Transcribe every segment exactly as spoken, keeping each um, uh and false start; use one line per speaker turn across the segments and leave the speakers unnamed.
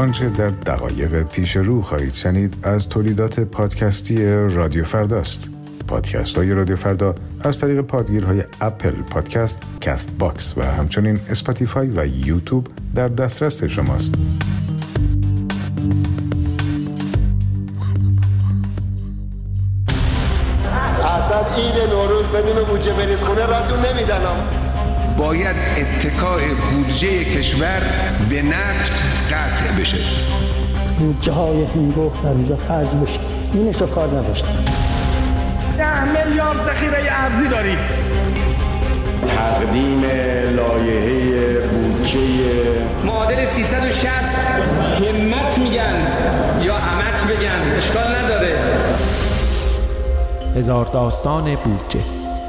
آنچه در دقایق پیش رو خواهید شنید از تولیدات پادکستی رادیو فرداست. پادکست های رادیو فردا از طریق پادگیرهای اپل پادکست، کست باکس و همچنین اسپاتیفای و یوتیوب در دسترس شماست.
اصلا عید نوروز بدون بودجه برید خونه راتون نمیدنم.
باید اتکای بودجه کشور به نفت قطع بشه.
بودجه های هنگفت در اینجا خرج بشه. اینشو کار نداشتم.
ده میلیارد ذخیره ارزی داریم.
تقدیم لایحه بودجه
معادل سیصد و شصت همت میگن یا همت بگن اشکال نداره.
هزار داستان بودجه.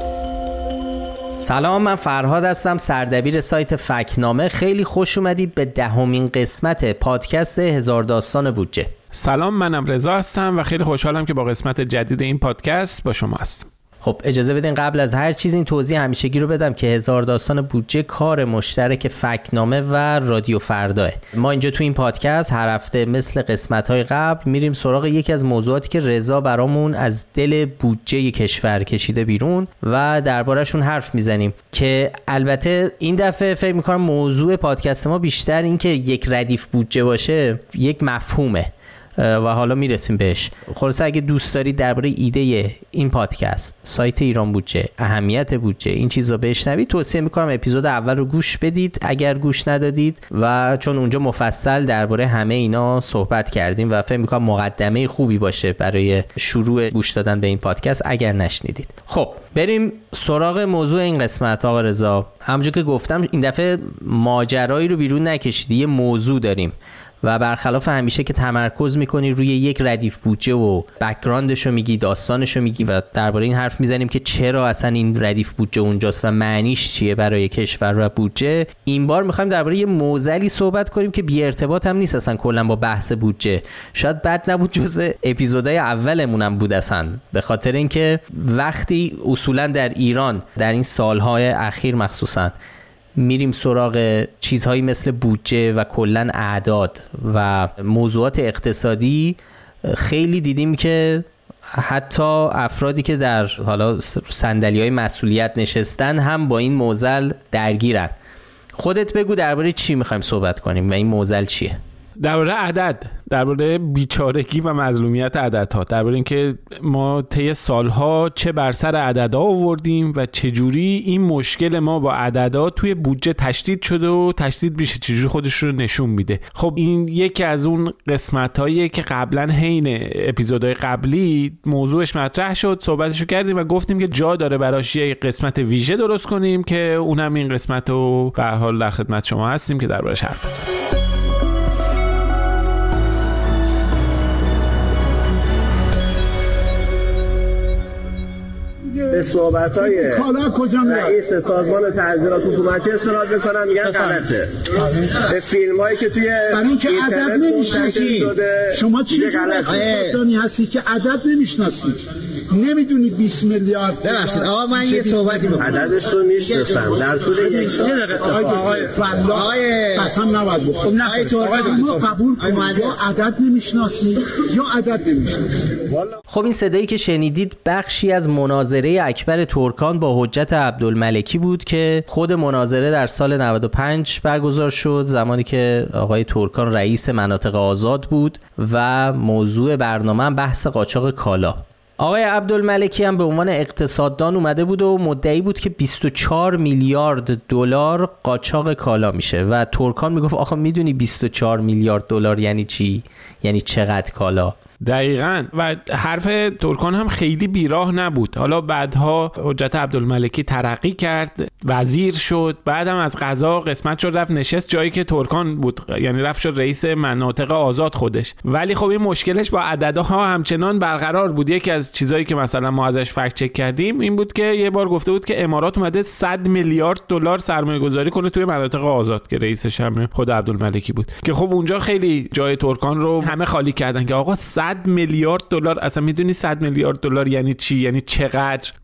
سلام، من فرهاد هستم، سردبیر سایت فکت‌نامه. خیلی خوش اومدید به دهمین قسمت پادکست هزار داستان بودجه.
سلام، منم رضا هستم و خیلی خوشحالم که با قسمت جدید این پادکست با شما هستم.
خب اجازه بدین قبل از هر چیز این توضیح همیشگی رو بدم که هزار داستان بودجه کار مشترک فکت‌نامه و رادیو فرداه. ما اینجا تو این پادکست هر هفته مثل قسمت‌های قبل میریم سراغ یکی از موضوعاتی که رضا برامون از دل بودجه کشور کشیده بیرون و درباره‌شون حرف میزنیم که البته این دفعه فکر می‌کنم موضوع پادکست ما بیشتر این که یک ردیف بودجه باشه یک مفهومه و حالا میرسیم بهش. خلاصه اگه دوست دارید درباره ایده این پادکست، سایت ایران بودجه، اهمیت بودجه، این چیزا بشنوید، توصیه میکنم اپیزود اول رو گوش بدید اگر گوش ندادید، و چون اونجا مفصل درباره همه اینا صحبت کردیم و فکر میکنم مقدمه خوبی باشه برای شروع گوش دادن به این پادکست اگر نشنیدید. خب بریم سراغ موضوع این قسمت. آقا رضا، همونجور که گفتم این دفعه ماجرایی رو بیرون نکشیدی، یه موضوع داریم و برخلاف همیشه که تمرکز میکنی روی یک ردیف بودجه و بک‌گراندشو میگی، داستانشو میگی و درباره این حرف میزنیم که چرا اصلا این ردیف بودجه اونجاست و معنیش چیه برای کشور و بودجه، این بار میخوایم درباره یه معضلی صحبت کنیم که بی ارتباط هم نیست اصلا کلا با بحث بودجه. شاید بد نبود جزء اپیزودهای اولمون هم بود اصلا، به خاطر اینکه وقتی اصولا در ایران در این سالهای اخیر مخصوصا میریم سراغ چیزهایی مثل بودجه و کلن اعداد و موضوعات اقتصادی، خیلی دیدیم که حتی افرادی که در حالا صندلی‌های مسئولیت نشستن هم با این معضل درگیرن. خودت بگو درباره چی میخوایم صحبت کنیم و این معضل چیه؟
درباره عدد، درباره بیچارگی و مظلومیت عددها، درباره اینکه ما طی سالها چه بر سر عددها آوردیم و چجوری این مشکل ما با عددها توی بودجه تشدید شده و تشدید میشه، چجوری خودش رو نشون میده. خب این یکی از اون قسمت‌هاییه که قبلا حین اپیزودهای قبلی موضوعش مطرح شد، صحبتشو کردیم و گفتیم که جا داره براش یه قسمت ویژه درست کنیم که اونم این قسمت رو به هر حال در خدمت شما هستیم که دربارش حرف بزنیم.
به صحبت‌های رئیس سازمان تعذیرات حکومتی استناد می‌کنم، میگن غلطه. به فیلم‌هایی که توی
اینترنت نمی‌شناسی شما چی غلطی هستی که عدد نمی‌شناسی، نمیدونی بیست میلیارد.
ببخشید آقا من یه صحبتی می‌کنم، عددش رو می‌شناسم در طول یک سال.
آقای فلاح قسم نباید بخورم. آقای ترکان ما قبول کنیم یا عدد نمی‌شناسی یا عدد نمی‌شناسی.
خب این صدایی که شنیدید بخشی از مناظره اکبر ترکان با حجت عبدالملکی بود که خود مناظره در سال نود و پنج برگزار شد، زمانی که آقای ترکان رئیس مناطق آزاد بود و موضوع برنامه بحث قاچاق کالا. آقای عبدالملکی هم به عنوان اقتصاددان اومده بود و مدعی بود که بیست و چهار میلیارد دلار قاچاق کالا میشه و ترکان میگفت آخه میدونی بیست و چهار میلیارد دلار یعنی چی؟ یعنی چقدر کالا؟
دقیقاً. و حرف ترکان هم خیلی بیراه نبود. حالا بعدها حجت عبدالملکی ترقی کرد، وزیر شد، بعدم از قضا قسمت شد رفت نشست جایی که ترکان بود، یعنی رفت شد رئیس مناطق آزاد خودش. ولی خب این مشکلش با عددها همچنان برقرار بود. یکی از چیزایی که مثلا ما ازش فکت چک کردیم این بود که یه بار گفته بود که امارات اومده صد میلیارد دلار سرمایه گذاری کنه توی مناطق آزاد که رئیسش هم خود عبدالملکی بود، که خب اونجا خیلی جای ترکان رو همه خالی کردن که آقا صد میلیارد دلار، اصلا میدونی صد میلیارد دلار یعنی چی؟ یعنی چقدر؟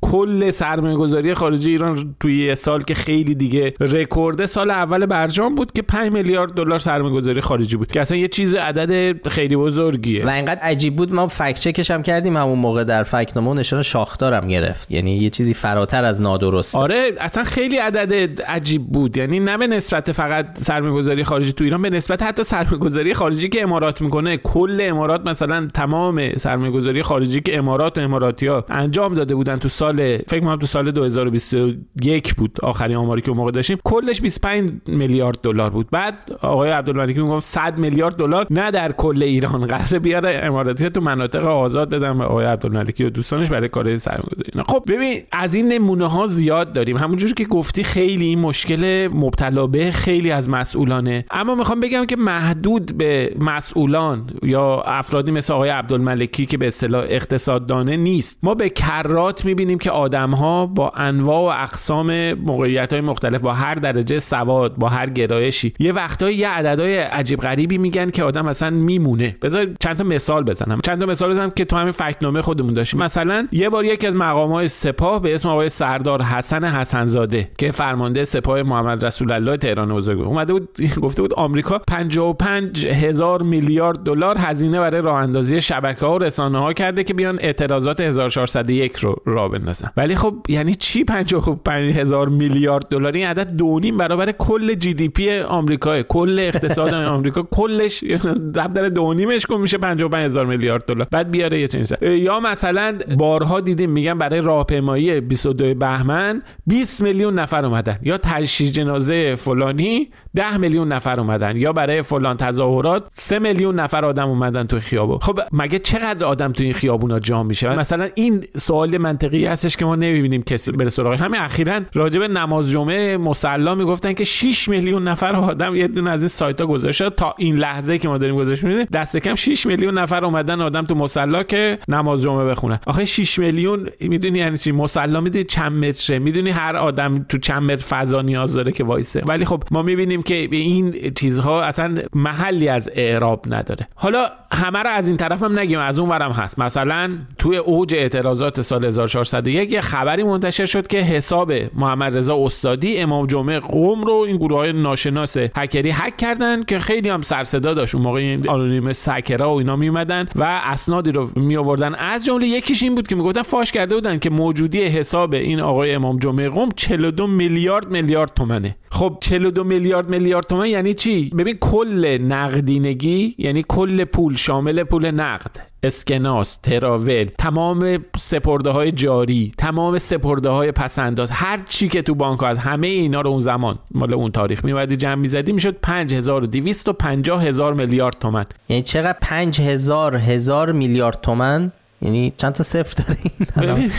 کل سرمایه‌گذاری خارجی ایران توی یه سال که خیلی دیگه رکورد، سال اول برجام بود که پنج میلیارد دلار سرمایه‌گذاری خارجی بود که اصلا یه چیز عدد خیلی بزرگیه
و اینقدر عجیب بود. ما فکت چکش هم کردیم همون موقع در فکت‌نامه، نشان شاخدارم گرفت، یعنی یه چیزی فراتر از نادرست.
آره اصلا خیلی عدد عجیب بود، یعنی نه به نسبت فقط سرمایه‌گذاری خارجی تو ایران، به نسبت حتی سرمایه‌گذاری خارجی که امارات میکنه. کل امارات مثلا تمام سرمایه‌گذاری خارجی که امارات و اماراتی‌ها انجام داده بودن تو سال فکر کنم تو سال دو هزار و بیست و یک بود آخرین آماری که اون موقع داشتیم، کلش بیست و پنج میلیارد دلار بود. بعد آقای عبدالملکی میگفت صد میلیارد دلار نه در کل ایران قراره بیاره اماراتی‌ها تو مناطق آزاد بدن به آقای عبدالملکی و دوستانش برای کار سرمایه‌گذاری. خب ببین از این نمونه ها زیاد داریم، همونجوری که گفتی خیلی این مشکل مبتلا به خیلی از مسئولانه، اما میخوام بگم که محدود به مسئولان یا افرادی مثل آقای عبدالملکی که به اصطلاح اقتصاددانه نیست. ما به کرات میبینیم که آدم‌ها با انواع و اقسام موقعیت‌های مختلف، با هر درجه سواد، با هر گرایشی، یه وقتایی یه عددهای عجیب غریبی میگن که آدم اصلا میمونه. بذار چند تا مثال بزنم چند تا مثال بزنم که تو همین فکت‌نامه خودمون داشتیم. مثلا یه بار یکی از مقام‌های سپاه به اسم آقای سردار حسن حسن‌زاده که فرمانده سپاه محمد رسول الله تهران بزرگ اومده بود گفته بود آمریکا پنجاه و پنج هزار میلیارد دلار هزینه برای راه اندازی شبکه‌ها و رسانه‌ها کرده که بیان اعتراضات هزار و چهارصد و یک رو راه بندازن. ولی خب یعنی چی پنجاه و پنج هزار میلیارد دلار؟ این عدد دو نیم برابر کل جی دی پی آمریکا، کل اقتصاد آمریکا کلش ضرب در دو نیمش کن میشه پنجاه و پنج هزار میلیارد دلار. بعد بیاره یه چیزی. یا مثلا بارها دیدیم میگن برای راهپیمایی بیست و دو بهمن بیست میلیون نفر اومدن، یا تشییع جنازه فلانی ده میلیون نفر اومدن، یا برای فلان تظاهرات سه میلیون نفر آدم اومدن تو خیابون. خب مگه چقدر آدم تو این خیابونا جمع میشه؟ مثلا این سوال منطقی هستش که ما نمیبینیم کسی بره سراغ. همین اخیراً راجع به نماز جمعه مصلی میگفتن که شش میلیون نفر آدم، یه دونه از این سایت‌ها گذاشته تا این لحظه که ما داریم گزارش می‌بینیم دست کم شش میلیون نفر اومدن آدم تو مصلی که نماز جمعه بخونن. آخه شش میلیون میدونی یعنی چی؟ مصلی میدونی چند متره؟ میدونی هر آدم تو چند متر فضا نیاز داره که وایسه؟ ولی خب ما میبینیم که این چیزها اصلا محلی از اعراب نداره. حالا همه رو از این طرف هم نگیم، از اون ورم هست. مثلا توی اوج اعتراضات سال هزار و چهارصد و یک یه خبری منتشر شد که حساب محمد رضا استادی امام جمعه قم رو این گروه‌های ناشناس هکری هک کردن که خیلی هم سر صدا داشت اون موقع، این آنونیمس هکرها و اینا می اومدن و اسنادی رو می آوردن. از جمله یکیش این بود که میگفتن فاش کرده بودن که موجودی حساب این آقای امام جمعه قم چهل و دو میلیارد میلیارد تومنه. خب چهل و دو میلیارد میلیارد تومن یعنی چی؟ ببین کل نقدینگی یعنی کل پول شامل پول نقد، اسکناس، تراول، تمام سپرده های جاری، تمام سپرده های پسنداز، هر چی که تو بانک هست، همه اینا رو اون زمان مال اون تاریخ میومدی جمع میزدی میشد پنج هزار و دویست و پنجاه هزار میلیارد تومان.
یعنی چقدر؟ پنج هزار هزار میلیارد تومان. یعنی چند تا صفر دارین؟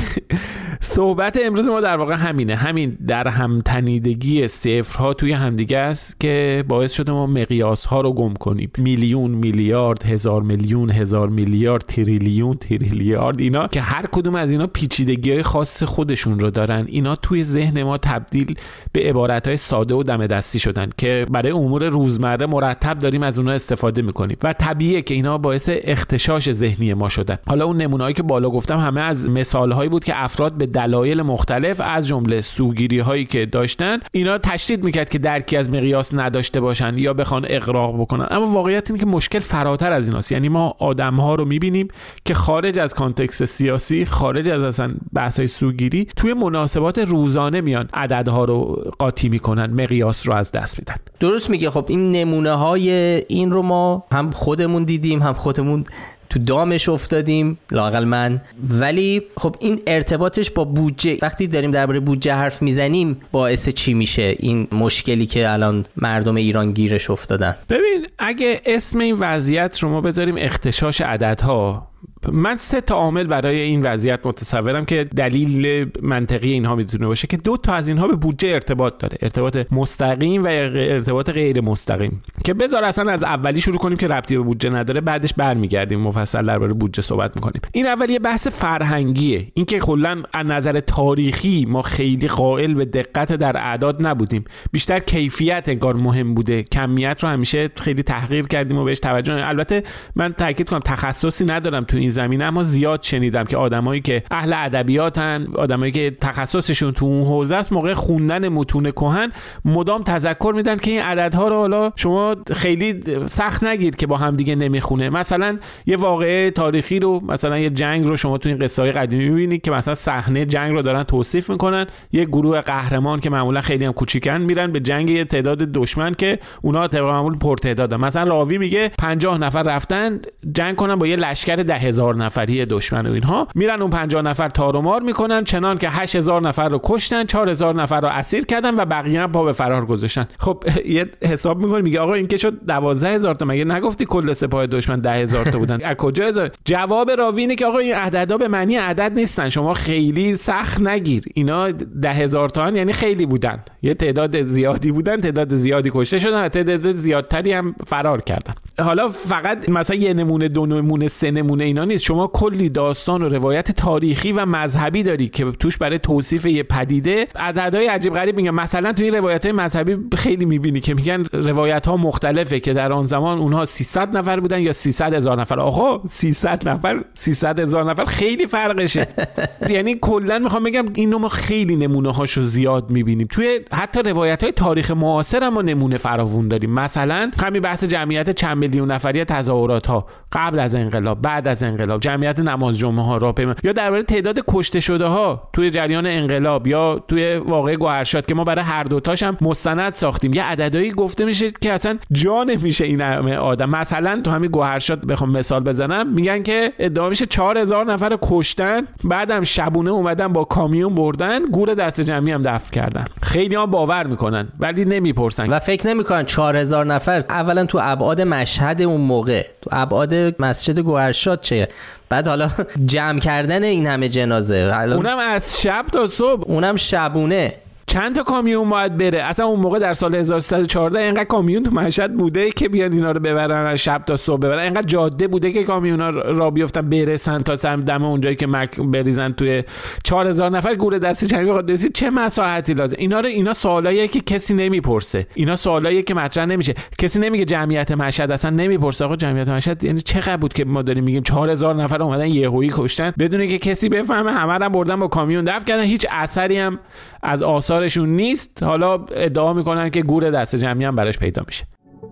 صحبت امروز ما در واقع همینه، همین در همتنیدگی صفرها توی همدیگه است که باعث شده ما مقیاس ها رو گم کنیم. میلیون، میلیارد، هزار میلیون، هزار میلیارد، تریلیون، تریلیارد، اینا که هر کدوم از اینا پیچیدگی‌های خاص خودشون رو دارن. اینا توی ذهن ما تبدیل به عبارت‌های ساده و دم دستی شدن که برای امور روزمره مرتب داریم از اونها استفاده می‌کنیم و طبیعیه که اینا باعث اختشاش ذهنی ما شدن. حالا اون نمونه‌هایی که بالا گفتم همه از مثال‌هایی بود که افراد به دلایل مختلف از جمله سوگیری‌هایی که داشتن اینا تشدید میکرد که درکی از مقیاس نداشته باشن یا بخوان اغراق بکنن. اما واقعیت اینه که مشکل فراتر از ایناست. یعنی ما آدم‌ها رو می‌بینیم که خارج از کانتکست سیاسی، خارج از اصلا بحث‌های سوگیری، توی مناسبات روزانه میان عددها رو قاطی میکنن، مقیاس رو از دست میدن.
درست میگه. خب این نمونه‌های این رو ما هم خودمون دیدیم، هم خودمون تو دامش افتادیم، لااقل من. ولی خب این ارتباطش با بودجه، وقتی داریم درباره بودجه حرف میزنیم باعث چی میشه این مشکلی که الان مردم ایران گیرش افتادن؟
ببین اگه اسم این وضعیت رو ما بذاریم اختشاش عددها، من سه تا عامل برای این وضعیت متصورم که دلیل منطقی اینها میتونه باشه که دو تا از اینها به بودجه ارتباط داره، ارتباط مستقیم و ارتباط غیر مستقیم، که بذار اصلا از اولی شروع کنیم که ربطی به بودجه نداره، بعدش برمیگردیم مفصل درباره بودجه صحبت میکنیم. این اولیه بحث فرهنگیه، این که کلا از نظر تاریخی ما خیلی قائل به دقت در اعداد نبودیم، بیشتر کیفیت انگار مهم بوده، کمیت رو همیشه خیلی تحقیر کردیم و بهش توجه. البته من تاکید کنم تخصصی ندارم تو این این زمینه، اما زیاد شنیدم که آدمایی که اهل ادبیاتن، آدمایی که تخصصشون تو اون حوزه است، موقع خوندن متون کهن مدام تذکر میدن که این عددها رو حالا شما خیلی سخت نگیر که با هم دیگه نمیخونه. مثلا یه واقعه تاریخی رو، مثلا یه جنگ رو شما تو این قصه های قدیمی میبینید که مثلا صحنه جنگ رو دارن توصیف میکنن، یه گروه قهرمان که معمولا خیلی هم کوچیکن میرن به جنگ یه تعداد دشمن که اونا طبق معمول پرتعدادن. مثلا راوی میگه پنجاه نفر رفتن جنگ کنن با یه لشکر ده هزار نفری دشمن و اینها، میرن اون پنجاه نفر تار و مار میکنن، چنان که هشت هزار نفر رو کشتن، چهار هزار نفر رو اسیر کردن و بقیه هم پا به فرار گذاشتن. خب یه حساب میکنه، میگه آقا این که شد دوازده هزار تا، مگه نگفتی کل سپاه دشمن ده هزار تا بودن؟ از کجا هزار؟ جواب راوی اینه که آقا این عددا به معنی عدد نیستن، شما خیلی سخت نگیر، اینا ده هزار تا یعنی خیلی بودن، یه تعداد زیادی بودن، تعداد زیادی کشته شدن و تعداد زیادتری هم فرار کردن. حالا فقط مثلا یه نمونه، دو نمونه، سه نمونه اینا نیست، شما کلی داستان و روایت تاریخی و مذهبی داری که توش برای توصیف یه پدیده عددهای عجیب غریب میگن. مثلا توی روایت‌های مذهبی خیلی میبینی که میگن روایت‌ها مختلفه که در آن زمان اونها سیصد نفر بودن یا سیصد هزار نفر. آقا سیصد نفر سیصد هزار نفر خیلی فرقشه. یعنی کلا میخوام بگم اینو ما خیلی نمونه هاشو زیاد میبینیم توی حتی روایت‌های تاریخ معاصر، هم ما نمونه فراوون داریم. مثلا همین بحث جمعیت چند میلیون نفری تظاهرات ها قبل از انقلاب، بعد از انقلاب، جمعیت نماز جمعه ها، راهپیما، یا درباره تعداد کشته شده ها توی جریان انقلاب یا توی واقعه گوهرشاد که ما برای هر دو تاش هم مستند ساختیم، یه عددایی گفته میشه که اصلا جا نمیشه این همه آدم. مثلا تو همین گوهرشاد بخوام مثال بزنم، میگن که ادعا میشه چهار هزار نفر کشتن، بعدم شبونه اومدن با کامیون بردن، گور دست جمعی هم دفن کردن. خیلی ها باور میکنن ولی نمیپرسن
و فکر نمیکنن چهار هزار نفر اولا تو ابعاد مشهد اون موقع، تو ابعاد مسجد گوهرشاد چه، بعد حالا جمع کردن این همه جنازه،
اونم از شب تا صبح،
اونم شبونه،
چند تا کامیون باید بره؟ اصلا اون موقع در سال هزار و سیصد و چهارده اینقدر کامیون تو مشهد بوده که بیان اینا رو ببرن از شب تا صبح ببرن؟ اینقدر جاده بوده که کامیونا را بیفتن برسن تا سم دم اونجایی که مک بریزن توی چهار هزار نفر گور دستی چنگی بخواد رسید؟ چه مساحتی لازم؟ اینا رو اینا سوالاییه که کسی نمیپرسه، اینا سوالاییه که مطرح نمیشه. کسی نمیگه جمعیت مشهد، اصلا نمیپرسه آقا جمعیت مشهد یعنی چقدر بود که ما داریم میگیم چهار هزار نفر اومدن یهویی کشتن بدون که کسی بفهمه، همه رو بردن با کامیون دفن کردن، هیچ اثری هم از آثارشون نیست. حالا ادعا میکنن که گور دست جمعی هم براش پیدا میشه.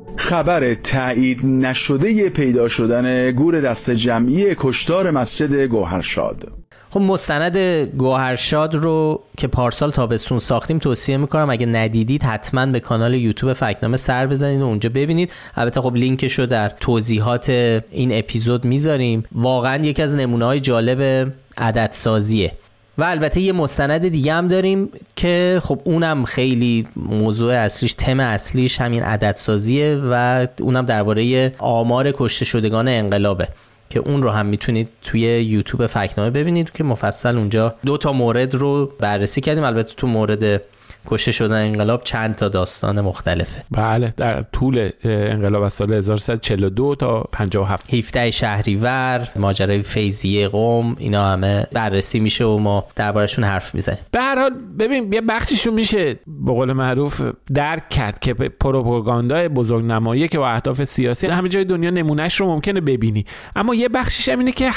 خبر تایید نشده پیدا شدن گور دست جمعی کشتار مسجد گوهرشاد.
خب مستند گوهرشاد رو که پارسال تابستون ساختیم توصیه میکنم، اگه ندیدید حتما به کانال یوتیوب فکنامه سر بزنید و اونجا ببینید. البته خب لینکشو در توضیحات این اپیزود میذاریم. واقعا یکی از نمونه‌های جالب عددسازیه. و البته یه مستند دیگه هم داریم که خب اونم خیلی موضوع اصلیش، تم اصلیش همین عددسازیه و اونم درباره آمار کشته شدگان انقلابه که اون رو هم میتونید توی یوتیوب فکنامه ببینید که مفصل اونجا دو تا مورد رو بررسی کردیم. البته تو مورد کشته شدن انقلاب چند تا داستان مختلفه.
بله، در طول انقلاب از سال هزار و سیصد و چهل و دو تا پنجاه و هفت،
هفده شهریور، ماجرای فیضیه قم، اینا همه بررسی میشه و ما دربارشون حرف میزنیم.
به هر حال ببین یه بخشیشون میشه به قول معروف درک کرد که پروپاگاندای بزرگنمایی که با اهداف سیاسی همه جای دنیا نمونهش رو ممکنه ببینی، اما یه بخشیش هم اینه که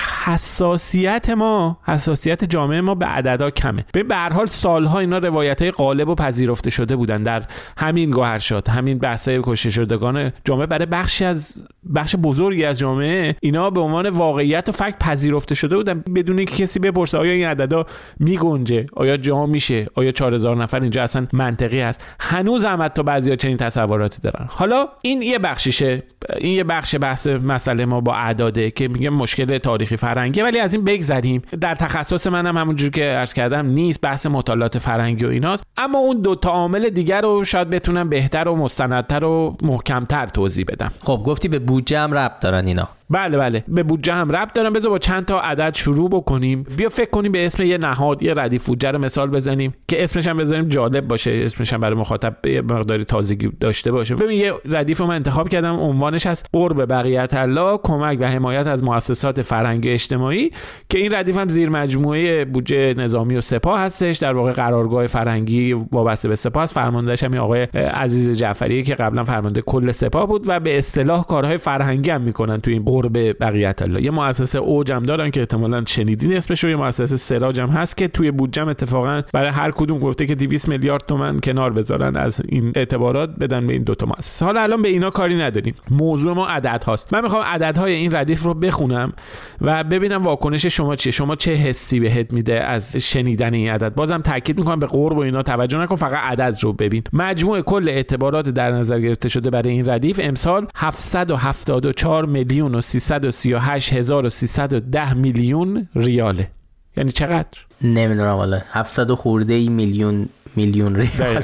حساسیت ما، حساسیت جامعه ما به عددا کمه. به هر حال سالها اینا روایت‌های غالب و پذیرفته شده بودن در همین گوهرشاد، همین بحث‌های کشته شدگان جامعه برای بخشی از بخش بزرگی از جامعه اینا به عنوان واقعیت و فکت پذیرفته شده بودن بدون اینکه کسی بپرسه آیا این عددا میگنجه، آیا جا میشه، آیا چهار هزار نفر اینجا اصلا منطقی است. هنوز هم حتی بعضیا چنین تصوراتی دارن. حالا این یه بخشیشه، این یه بخش بحث مسئله ما با اعداده که میگم مشکل تاریخی فرهنگی، ولی از این بگذریم. در تخصص منم همونجوری که عرض کردم نیست، بحث مطالعات فرهنگی و ایناست، اما اون دو تا عامل دیگر رو شاید بتونم بهتر و مستندتر و محکمتر توضیح بدم.
خب گفتی به بودجه هم ربط دارن اینا.
بله بله به بودجه هم ربط دارن. بذار با چند تا عدد شروع بکنیم. بیا فکر کنیم به اسم یه نهاد، یه ردیف بودجه رو مثال بزنیم که اسمش هم بذاریم جالب باشه، اسمش هم برای مخاطب یه مقداری تازگی داشته باشه. ببین یه ردیف رو من انتخاب کردم، عنوانش هست قرب بقیت الله، کمک و حمایت از مؤسسات فرهنگی اجتماعی، که این ردیف هم زیر مجموعه بودجه نظامی و سپاه هستش. در واقع قرارگاه فرهنگی وابسته به سپاه است. فرماندهش هم آقای عزیز جعفری که قبلا فرمانده کل سپاه بود و به اصطلاح کارهای فرهنگی هم میکنن تو این قرب بقیت الله. یه مؤسسه اوج هم دارن که احتمالاً شنیدین اسمش رو، یه مؤسسه سراج هم هست که توی بودجه اتفاقا برای هر کدوم گفته که دویست میلیارد تومان کنار بذارن از این اعتبارات بدن به این دو تا مؤسسه. حالا الان به اینا کاری نداریم، موضوع ما عدد هاست. من میخوام عددهای این ردیف رو بخونم و ببینم واکنش شما چیه، شما چه حسی بهت میده از شنیدن این عدد. بازم تاکید میکنم به قرب و اینا توجه نکن، فقط عدد رو ببین. مجموع کل اعتبارات در نظر گرفته شده برای این ردیف امسال هفتصد و هفتاد و چهار میلیون و سیصد و سی و هشت هزار و سیصد و ده میلیون ریاله. یعنی چقدر؟
نمیدونم والا، هفتصد خورده ای میلیون میلیون ریال.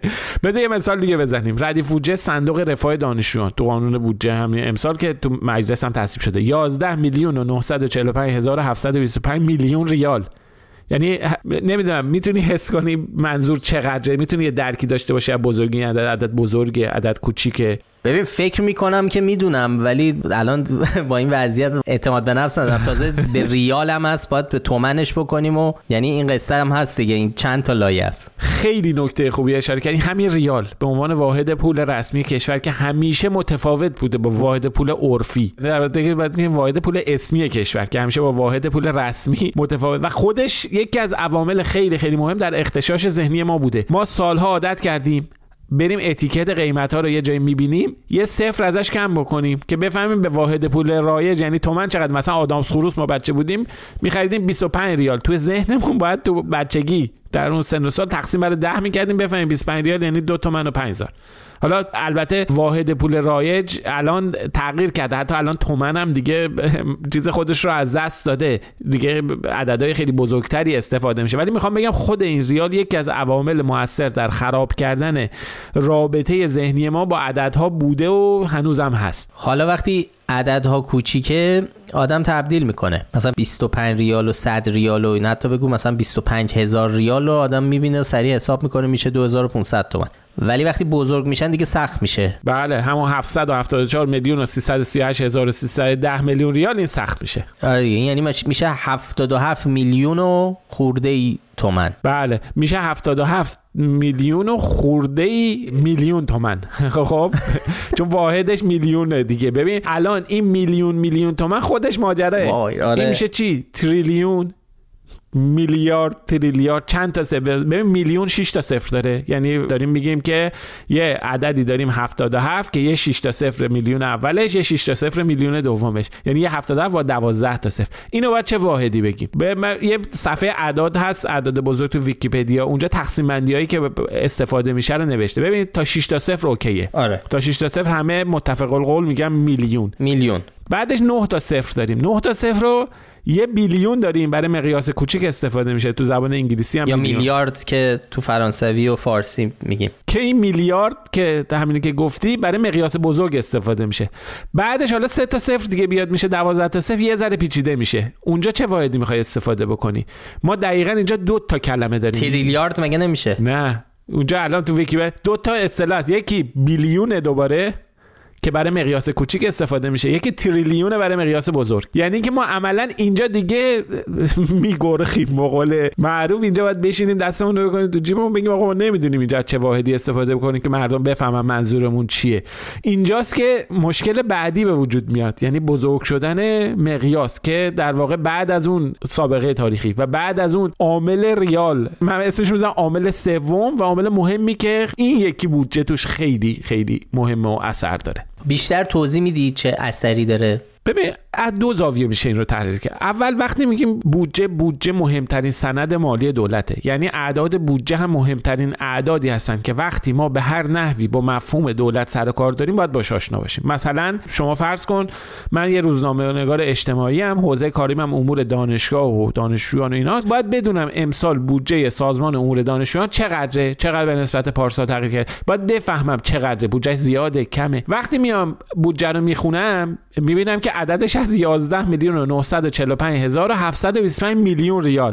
بده یه مثال دیگه بزنیم. ردیف بودجه صندوق رفاه دانشجویان تو قانون بودجه همین امسال که تو مجلس هم تصویب شده یازده میلیون و نهصد و چهل و پنج هزار و هفتصد و بیست و پنج میلیون ریال. یعنی نمیدونم میتونی حس کنی منظور چقدره، میتونی یه درکی داشته باشی از بزرگی عدد، عدد بزرگه، عدد کوچیکه.
ببین فکر میکنم که میدونم، ولی الان با این وضعیت اعتماد به نفس ندارم. تازه به ریال هم هست، باید به تومنش بکنیم و یعنی این قصه هم هست دیگه، این چند تا لایه است. خیلی
نکته خوبی اشاره کردی. همین ریال به عنوان واحد پول رسمی کشور که همیشه متفاوت بوده با واحد پول عرفی، در واقع باید بگیم واحد پول اسمی کشور که همیشه با واحد پول رسمی متفاوت و خودش یکی از عوامل خیلی خیلی مهم در اختشاش ذهنی ما بوده. ما سالها عادت کردیم بریم اتیکت قیمت ها رو یه جایی میبینیم یه صفر ازش کم بکنیم که بفهمیم به واحد پول رایج یعنی تومن چقدر. مثلا آدامس خروس ما بچه بودیم میخریدیم بیست و پنج ریال، تو ذهنمون باید تو بچگی در اون سن و سال تقسیم بر ده میکردیم بفهمیم بیست و پنج ریال یعنی دو تومن و پنج هزار. حالا البته واحد پول رایج الان تغییر کرده، حتی الان تومن هم دیگه چیز خودش رو از دست داده، دیگه عددهای خیلی بزرگتری استفاده میشه. ولی میخوام بگم خود این ریال یکی از عوامل مؤثر در خراب کردن رابطه ذهنی ما با عددها بوده و هنوزم هست.
حالا وقتی عددها کوچیکه آدم تبدیل میکنه، مثلا بیست و پنج ریال و صد ریال و نه تا بگو مثلا بیست و پنج هزار ریال رو آدم میبینه و سریع حساب میکنه میشه دو هزار و پانصد تومان. ولی وقتی بزرگ میشن دیگه سخت میشه.
بله، همون هفتصد و هفتاد و چهار میلیون و سیصد و سی و هشت هزار و سیصد و ده میلیون ریال این سخت میشه.
آره دیگه، یعنی میشه هفتاد و هفت میلیون و خورده ای تومن.
بله میشه هفتاد و هفت میلیون و خورده ای میلیون تومن. خب چون واحدش میلیونه دیگه. ببین الان این میلیون میلیون تومن خودش ماجراه.
آره.
این میشه چی؟ تریلیون، میلیارد، تریلیارد، چند تا صفر. ببین میلیون شش تا صفر داره، یعنی داریم میگیم که یه عددی داریم هفتاد و هفت که یه شش تا صفر میلیون اولش، یه شش تا صفر میلیون دومش، یعنی یه هفتاد و هفت و دوازده تا صفر. اینو باید چه واحدی بگیم؟ به یه صفحه اعداد هست، اعداد بزرگ تو ویکی‌پدیا، اونجا تقسیم بندیایی که استفاده میشه رو نوشته. ببینید تا شش تا صفر اوکیه.
آره.
تا شش تا صفر همه متفق القول میگم میلیون.
میلیون.
بعدش نه تا صفر داریم. نه تا صفر رو یه بیلیون داریم، برای مقیاس کوچیک استفاده میشه، تو زبان انگلیسی هم
یا
میلیون.
میلیارد که تو فرانسوی و فارسی میگیم.
که این میلیارد که همینی که گفتی برای مقیاس بزرگ استفاده میشه. بعدش حالا سه تا صفر دیگه بیاد میشه دوازده تا صفر، یه ذره پیچیده میشه. اونجا چه واحدی میخوای استفاده بکنی؟ ما دقیقاً اینجا دو تا کلمه داریم.
تریلیارد مگه نمیشه؟
نه، اونجا الان تو ویکی دو تا اصطلاح هست، یکی بیلیون دوباره که برای مقیاس کوچیک استفاده میشه، یکی تریلیون برای مقیاس بزرگ. یعنی که ما عملا اینجا دیگه میگرخیم، به قول معروف اینجا باید بشینیم دستمون رو بکنیم تو جیبمون بگیم آقا ما نمیدونیم اینجا چه واحدی استفاده بکنیم که مردم بفهمن منظورمون چیه. اینجاست که مشکل بعدی به وجود میاد، یعنی بزرگ شدن مقیاس که در واقع بعد از اون سابقه تاریخی و بعد از اون عامل ریال، من اسمش میذارم عامل سوم و عامل مهمی که این یکی بودجه توش خیلی خیلی مهمه و اثر داره.
بیشتر توضیح میدی چه اثری داره؟
ببین از دو زاویه میشه این رو تحلیل کرد. اول وقتی میگیم بودجه، بودجه مهمترین سند مالی دولته، یعنی اعداد بودجه هم مهمترین اعدادی هستن که وقتی ما به هر نحوی با مفهوم دولت سر و کار داریم باید باهاش آشنا باشیم. مثلا شما فرض کن من یه روزنامه‌نگار اجتماعی ام، حوزه کاریم هم امور دانشگاه و دانشجویان و اینا، باید بدونم امسال بودجه سازمان امور دانشجویان چقدره، چقدر به نسبت پارسال تغییر کرده، باید بفهمم چقدره، بودجه زیاده کمه. وقتی میام بودجه رو میخونم میبینم که عددش از یازده میلیون و نهصد و چهل و پنج هزار و هفتصد و بیست و پنج میلیون ریال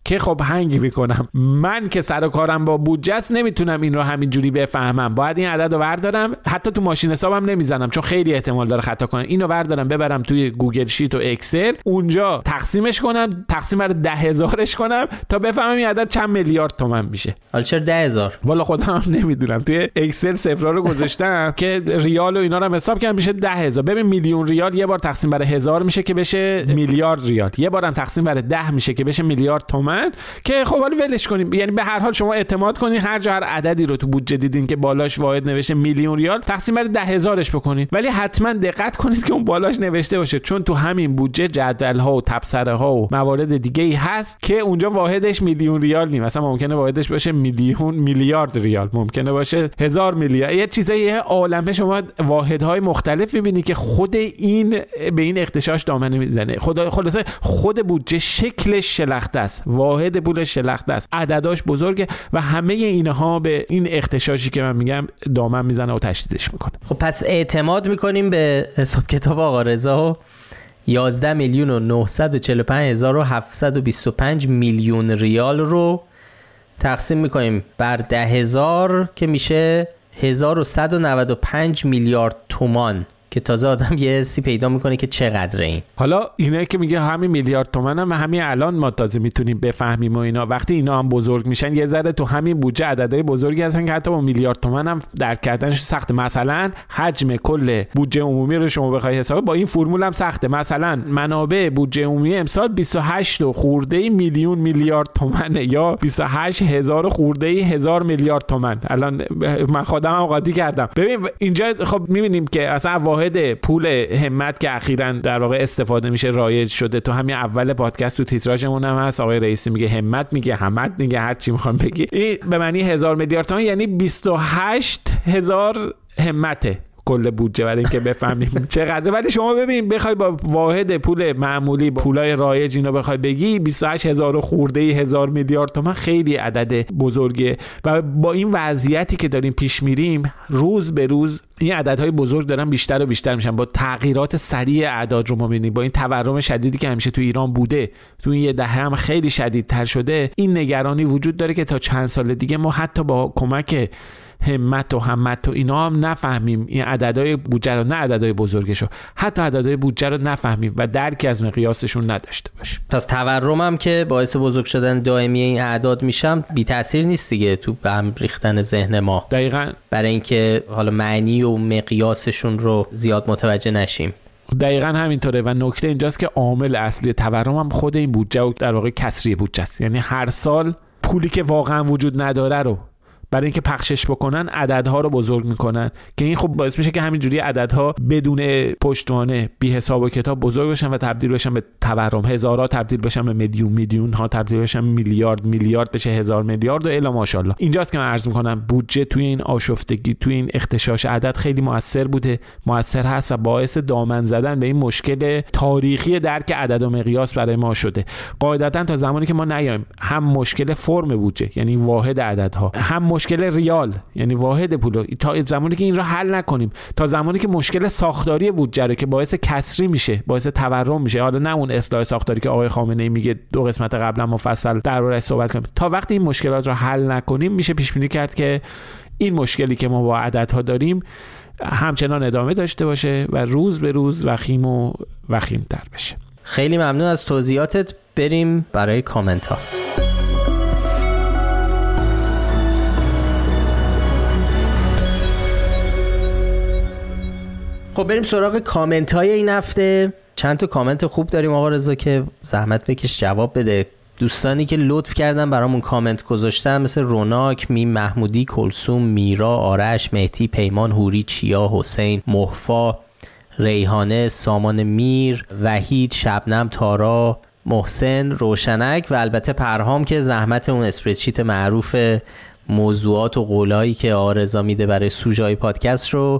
که خب هنگ میکنم. من که سر و کارم با بودجه است نمیتونم این رو همینجوری بفهمم، باید این عدد رو بردارم، حتی تو ماشین حسابم نمیزنم چون خیلی احتمال داره خطا کنم. اینو بردارم ببرم توی گوگل شیت و اکسل، اونجا تقسیمش کنم، تقسیم بر ده هزارش کنم تا بفهمم این عدد چند میلیارد تومان میشه.
حالا چرا ده هزار؟
والا خودم هم نمیدونم. توی اکسل صفرا رو گذاشتم که ریال و اینا رو حساب کردم میشه ده هزار. ببین میلیون ریال یه بار تقسیم بر هزار میشه که بشه میلیارد ریال، یه بارم تقسیم بر ده میشه که بشه میلیارد تومان. که خب حالا ولش کنیم، یعنی به هر حال شما اعتماد کنین هر جا هر عددی رو تو بودجه دیدین که بالاش واحد نوشته میلیون ریال تقسیم بر ده هزارش بکنین، ولی حتما دقت کنید که اون بالاش نوشته باشه، چون تو همین بودجه جدول ها و تبصره ها و موارد دیگه ای هست که اونجا واحدش میلیون ریال نیست. مثلا ممکنه واحدش باشه میلیون میلیارد ریال، ممکنه باشه هزار میلیارد، یه چیزای عالمه شما واحدهای مختلف می‌بینی که خود این به این اختشاش دامنه میزنه. خدا خلاصه خود بودجه شکلش شلخته است، واحد پولش شلخته است، عدداش بزرگه و همه اینها به این اختشاشی که من میگم دامن میزنه و تشدیدش میکنه.
خب پس اعتماد میکنیم به حساب کتاب آقا رضا، یازده میلیون و نهصد و چهل و پنج هزار و هفتصد و بیست و پنج میلیون ریال رو تقسیم میکنیم بر ده هزار که میشه هزار و صد و نود و پنج میلیارد تومان، که تازه آدم یه حسی پیدا میکنه که چقدر این.
حالا اینا که میگه همین میلیارد تومان هم همین الان ما تازه میتونیم بفهمیم و اینا، وقتی اینا هم بزرگ میشن یه ذره تو همین بودجه عددهای بزرگی هستن که حتی با میلیارد تومان هم درک کردنش سخته. مثلا حجم کل بودجه عمومی رو شما بخوای حساب با این فرمول هم سخته. مثلا منابع بودجه عمومی امسال بیست و هشت خورده میلیون میلیارد تومانه یا بیست و هشت هزار خورده هزار میلیارد تومان. الان من خودم هم قاطی کردم. ببین اینجا خب میبینیم که اصلا واحد پول همت که اخیراً در واقع استفاده میشه رایج شده، تو همین اول پادکست تو تیتراژمون هم هست، آقای رئیسی میگه همت، میگه همت، میگه هر چی میخوام بگی، این به معنی هزار میلیارد تومان یعنی بیست و هشت هزار همته کل بودجه، برای اینکه بفهمیم چقدر. ولی شما ببین بخوای با واحد پول معمولی پولای رایج اینو بخوای بگی بیست و هشت هزار خورده هزار میلیارد تومان خیلی عدد بزرگه و با این وضعیتی که داریم پیش میریم روز به روز این عددهای بزرگ دارن بیشتر و بیشتر میشن. با تغییرات سریع اعداد رو ما می‌بینیم، با این تورم شدیدی که همیشه تو ایران بوده، تو این یه دهه هم خیلی شدیدتر شده، این نگرانی وجود داره که تا چند سال دیگه ما حتی با کمک همت و همت و اینا هم نفهمیم این عددهای بودجه رو، نه عددهای بزرگشو، حتی عددهای بودجه رو نفهمیم و درکی از مقیاسشون نداشته باشیم.
پس تورم هم که باعث بزرگ شدن دائمی این اعداد میشم بی تاثیر نیست دیگه تو به هم ریختن ذهن ما.
دقیقاً.
برای اینکه حالا معنی و مقیاسشون رو زیاد متوجه نشیم.
دقیقاً همینطوره و نکته اینجاست که عامل اصلی تورم هم خود این بودجه و در واقع کسری بودجه است. یعنی هر سال پولی که واقعاً وجود نداره رو برای اینکه پخشش بکنن عددها رو بزرگ میکنن که این خب باعث میشه که همینجوری عددها بدون پشتوانه بی حساب و کتاب بزرگ بشن و تبدیل بشن به تورم، هزارها تبدیل بشن به میلیون، میلیون ها تبدیل بشن میلیارد، میلیارد بشه هزار میلیارد و الی ماشاءالله. اینجاست که من عرض میکنم بودجه توی این آشفتگی، توی این اختشاش عدد خیلی موثر بوده، موثر هست و باعث دامن زدن به این مشکل تاریخی درک عدد و مقیاس برای ما شده. قاعدتا تا زمانی که ما نیایم هم مشکل فرم بودجه یعنی واحد عددها، هم مشکل ریال یعنی واحد پول، تا زمانی که این رو حل نکنیم، تا زمانی که مشکل ساختاری بودجه رو که باعث کسری میشه، باعث تورم میشه، حالا نه اون اصلاح ساختاری که آقای خامنه‌ای میگه دو قسمت قبلا مفصل درباره‌اش صحبت کنیم، تا وقتی این مشکلات رو حل نکنیم میشه پیش بینی کرد که این مشکلی که ما با عددها داریم همچنان ادامه داشته باشه و روز به روز وخیم و وخیم‌تر بشه.
خیلی ممنون از توضیحاتت. بریم برای کامنت ها. خب بریم سراغ کامنت های این هفته. چند تا کامنت خوب داریم آقا رضا که زحمت بکش جواب بده. دوستانی که لطف کردن برامون کامنت گذاشتن مثل روناک، میم محمودی، کلثوم، میرا، آرش، مهدی، پیمان، هوری، چیا، حسین، محفا، ریحانه، سامان میر، وحید، شبنم، تارا، محسن، روشنک و البته پرهام که زحمت اون اسپردشیت معروف موضوعات و قولایی که آقا رضا میده برای سوژه‌های پادکست رو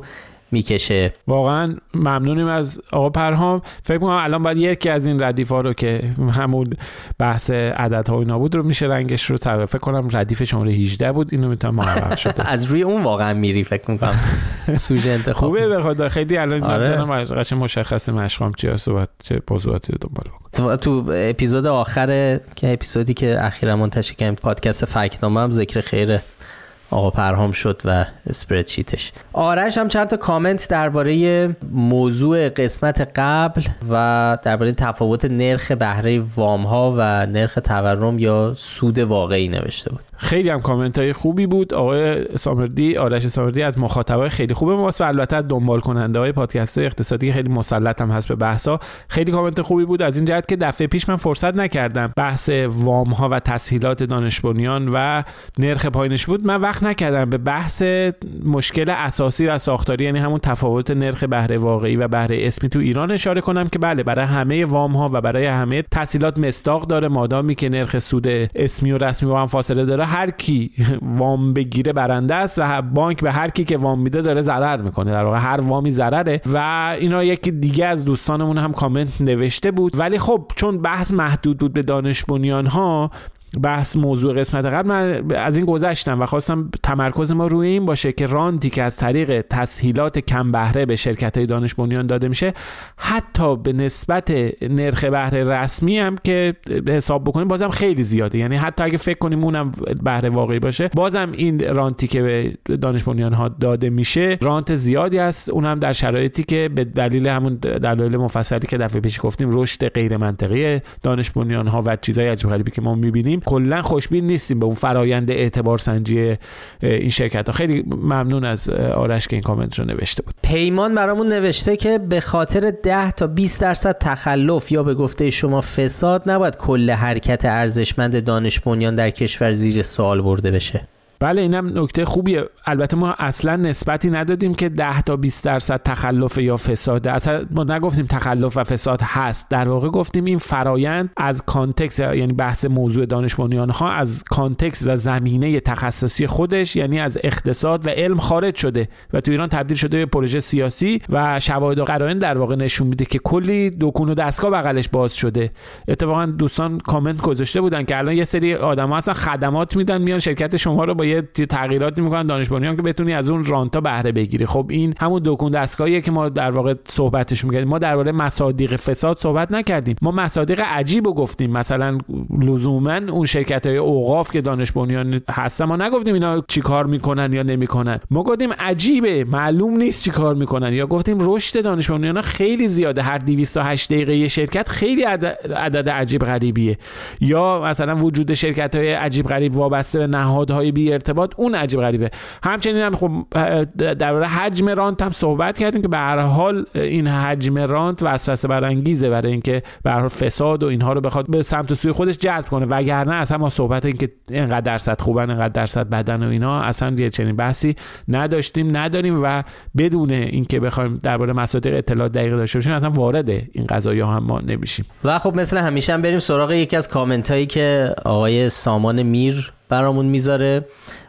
میکشه.
واقعا ممنونیم از آقا پرهام. فکر می‌کنم الان باید یکی از این ردیف‌ها رو که همون بحث عددها و اینا بود رو میشه رنگش رو تغییر. فکر کنم ردیف شماره هجده بود، اینو میتونم موفق شده.
از روی اون واقعا میری فکر می‌کنم. سوژه انتخاب
خوبه به خدا، خیلی الان
آره.
دارم قشنگ مشخصه مشقام چیه، صحبت چه موضوعاتی رو دنبال بکنم.
تو اپیزود آخر که اپیزودی که اخیرا منتشر کردیم پادکست فکت‌نامه هم ذکر خیر آقا پرهام شد و اسپردشیتش. آرش هم چند تا کامنت درباره موضوع قسمت قبل و درباره تفاوت نرخ بهره وام ها و نرخ تورم یا سود واقعی نوشته بود.
خیلی هم کامنت های خوبی بود. آقای سامردی، آرش سامردی از مخاطبای خیلی خوب ماست و البته از دنبال کننده های پادکست های اقتصادی خیلی مسلط هم هست به بحثا. خیلی کامنت خوبی بود از این جهت که دفعه پیش من فرصت نکردم بحث وام ها و تسهیلات دانش بنیان و نرخ پایینش بود، من وقت نکردم به بحث مشکل اساسی و ساختاری، یعنی همون تفاوت نرخ بهره واقعی و بهره اسمی تو ایران اشاره کنم که بله برای همه وام ها و برای همه تسهیلات مصداق داره، مادامی که نرخ سود اسمی و رسمی با هم فاصله داره هر کی وام بگیره برنده است و بانک به هر کی که وام میده داره ضرر میکنه، در واقع هر وامی ضرره. و اینا یکی دیگه از دوستانمون هم کامنت نوشته بود، ولی خب چون بحث محدود بود به دانش بنیان ها، بحث موضوع قسمت قبل، من از این گذشتم و خواستم تمرکز ما روی این باشه که رانتی که از طریق تسهیلات کم بهره به شرکت‌های دانش بنیان داده میشه حتی به نسبت نرخ بهره رسمی هم که حساب بکنیم بازم خیلی زیاده، یعنی حتی اگه فکر کنیم اونم بهره واقعی باشه بازم این رانتی که به دانش بنیان ها داده میشه رانت زیادی است، اونم در شرایطی که به دلیل همون دلایل مفصلی که دفعه پیش گفتیم، رشد غیر منطقی دانش بنیان ها و چیزای عجیب غریبی که ما می‌بینیم، کلا خوشبین نیستیم به اون فرایند اعتبار سنجی این شرکت ها. خیلی ممنون از آرش که این کامنت رو نوشته بود.
پیمان برامون نوشته که به خاطر ده تا بیست درصد تخلف یا به گفته شما فساد نباید کل حرکت ارزشمند دانش بنیان در کشور زیر سوال برده بشه.
بله اینم نکته خوبیه. البته ما اصلا نسبتی ندادیم که ده تا بیست درصد تخلف یا فساد، اصلا ما نگفتیم تخلف و فساد هست، در واقع گفتیم این فرایند از کانتکست، یعنی بحث موضوع دانش بنیان ها از کانتکست و زمینه تخصصی خودش، یعنی از اقتصاد و علم خارج شده و تو ایران تبدیل شده به پروژه سیاسی و شواهد و قرائن در واقع نشون میده که کلی دکون و دستگاه بغلش باز شده. اتفاقا دوستان کامنت گذاشته بودن که الان یه سری آدما اصلا خدمات میدن، میان شرکت شما رو با یه تغییراتی میکنن دانش بنیان که بتونی از اون رانتا بهره بگیری. خب این همون دکون دستگاهیه که ما در واقع صحبتش می‌کردیم. ما درباره مصادیق فساد صحبت نکردیم، ما مصادیق عجیبو گفتیم. مثلا لزوما اون شرکت‌های اوقاف که دانش بنیان هستن ما نگفتیم اینا چیکار میکنن یا نمیکنن، ما گفتیم عجیبه معلوم نیست چیکار میکنن، یا گفتیم رشد دانش بنیان خیلی زیاده، هر دویست و هشت دقیقه یه شرکت خیلی عدد عجیب غریبیه، یا مثلا وجود شرکت‌های عجیب غریب وابسته به نهادهای بی ارتباط اون عجیب غریبه. همچنین هم خب درباره حجم رانت هم صحبت کردیم که به هر حال این حجم رانت وسوسه برانگیزه برای اینکه به هر حال فساد و اینها رو بخواد به سمت سوی خودش جذب کنه، وگرنه اصلا ما صحبت این که اینقدر درصد خوبن اینقدر درصد بدن و اینا اصلا یه چنین بحثی نداشتیم نداریم و بدون اینکه بخوایم درباره مصادیق اطلاعات دقیق داشته باشیم اصلا وارد این قضایا هم ما نمیشیم.
و خب مثل همیشه هم بریم سراغ یکی از کامنت هایی که آقای سامان میر برامون میذاره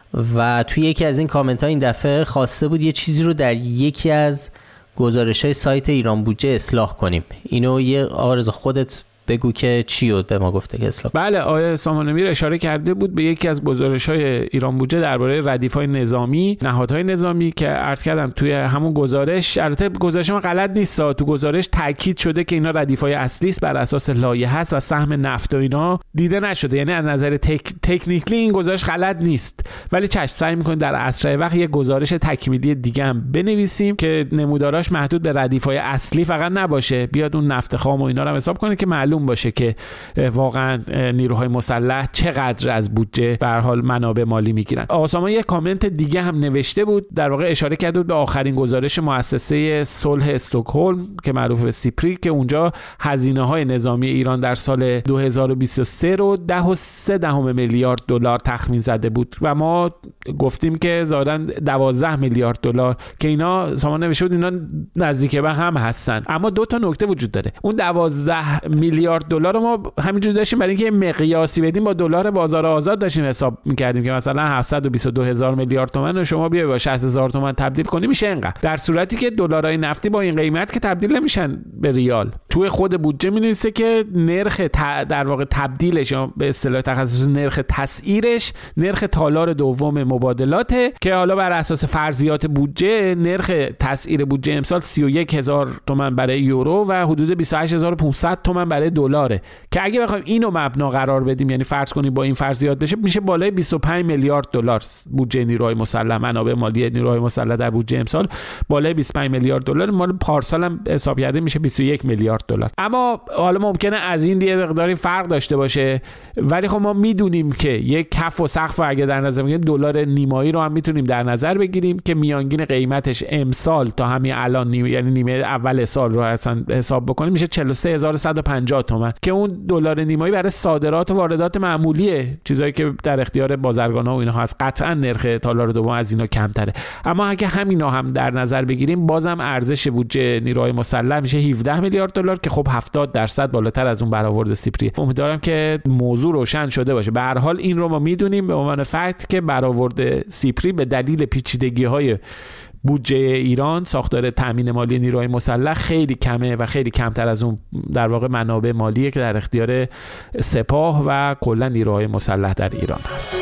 و توی یکی از این کامنت ها این دفعه خواسته بود یه چیزی رو در یکی از گزارش های سایت ایران بودجه اصلاح کنیم. اینو یه آرز خودت بگو که چی بود به ما گفته که اصلاح.
بله آقای سامان میر اشاره کرده بود به یکی از گزارش‌های ایران بودجه درباره ردیف‌های نظامی، نهادهای نظامی که عرض کردم توی همون گزارش، البته گزارش ما غلط نیست، تو گزارش تاکید شده که اینا ردیف‌های اصلی است بر اساس لایحه است و سهم نفت و اینا دیده نشده، یعنی از نظر تک... تکنیکلی این گزارش غلط نیست، ولی چشم سعی می‌کنیم در اسرع وقت یه گزارش تکمیلی دیگه هم بنویسیم که نموداراش محدود به ردیف‌های اصلی فقط نباشه، بیاد اون نفت خام و اینا رو حساب کنه که معلوم باشه که واقعا نیروهای مسلح چقدر از بودجه به هر حال منابع مالی میگیرن. آسامان یک کامنت دیگه هم نوشته بود، در واقع اشاره کرده بود به آخرین گزارش مؤسسه صلح استکهلم که معروف به سیپری که اونجا هزینه‌های نظامی ایران در سال دو هزار و بیست و سه رو ده و سه دهم میلیارد دلار تخمین زده بود و ما گفتیم که ظاهراً دوازده میلیارد دلار که اینا سامان نوشته بود اینا نزدیک به هم هستن، اما دو تا نکته وجود داره. اون دوازده میلیارد میلیارد دلار ما همینجوری داشتیم برای اینکه مقیاسی بدیم با دلار بازار آزاد داشتیم حساب می‌کردیم که مثلا هفتصد و بیست و دو هزار میلیارد تومان و شما بیا با شصت هزار تومان تبدیل کنی میشه اینقدر، در صورتی که دلارای نفتی با این قیمت که تبدیل نمیشن به ریال. توی خود بودجه می‌نویسه که نرخ ت... در واقع تبدیلش یا به اصطلاح تخصص نرخ تسعیرش نرخ تالار دوم مبادلاته که حالا بر اساس فرضیات بودجه نرخ تسعیر بودجه امسال سی و یک هزار تومان برای یورو و حدود بیست و هشت هزار و پانصد تومان برای دلاره که اگه بخوایم اینو مبنا قرار بدیم، یعنی فرض کنیم با این فرضیات بشه، میشه بالای بیست و پنج میلیارد دلار بودجه نیروهای مسلح، منابع مالی نیروهای مسلح در بودجه امسال بالای بیست و پنج میلیارد دلار، مال پارسال هم حساب کرده میشه بیست و یک میلیارد دلار. اما حالا ممکنه از این یه مقداری فرق داشته باشه، ولی خب ما میدونیم که یک کف و سقف اگه در نظر بگیریم دلار نیمایی رو هم میتونیم در نظر بگیریم که میانگین قیمتش امسال تا همین الان نیم، یعنی نیمه اول سال رو اصلا حساب بکنیم میشه چهل و سه هزار و صد و پنجاه تومان که اون دلار نیمایی برای صادرات و واردات معمولیه، چیزایی که در اختیار بازرگان‌ها و اینها هست. قطعا نرخ تالار دوم از اینا کمتره، اما اگه همینا هم در نظر بگیریم بازم ارزش بودجه نیروهای مسلح میشه هفده میلیارد دلار که خب هفتاد درصد بالاتر از اون برآورد سیپری. امیدوارم که موضوع روشن شده باشه. به هر حال این رو ما میدونیم به عنوان فکت که برآورد سیپری به دلیل پیچیدگی‌های بودجه ایران، ساختار تامین مالی نیروهای مسلح خیلی کمه و خیلی کمتر از اون در واقع منابع مالیه که در اختیار سپاه و کلا نیروهای مسلح در ایران هست.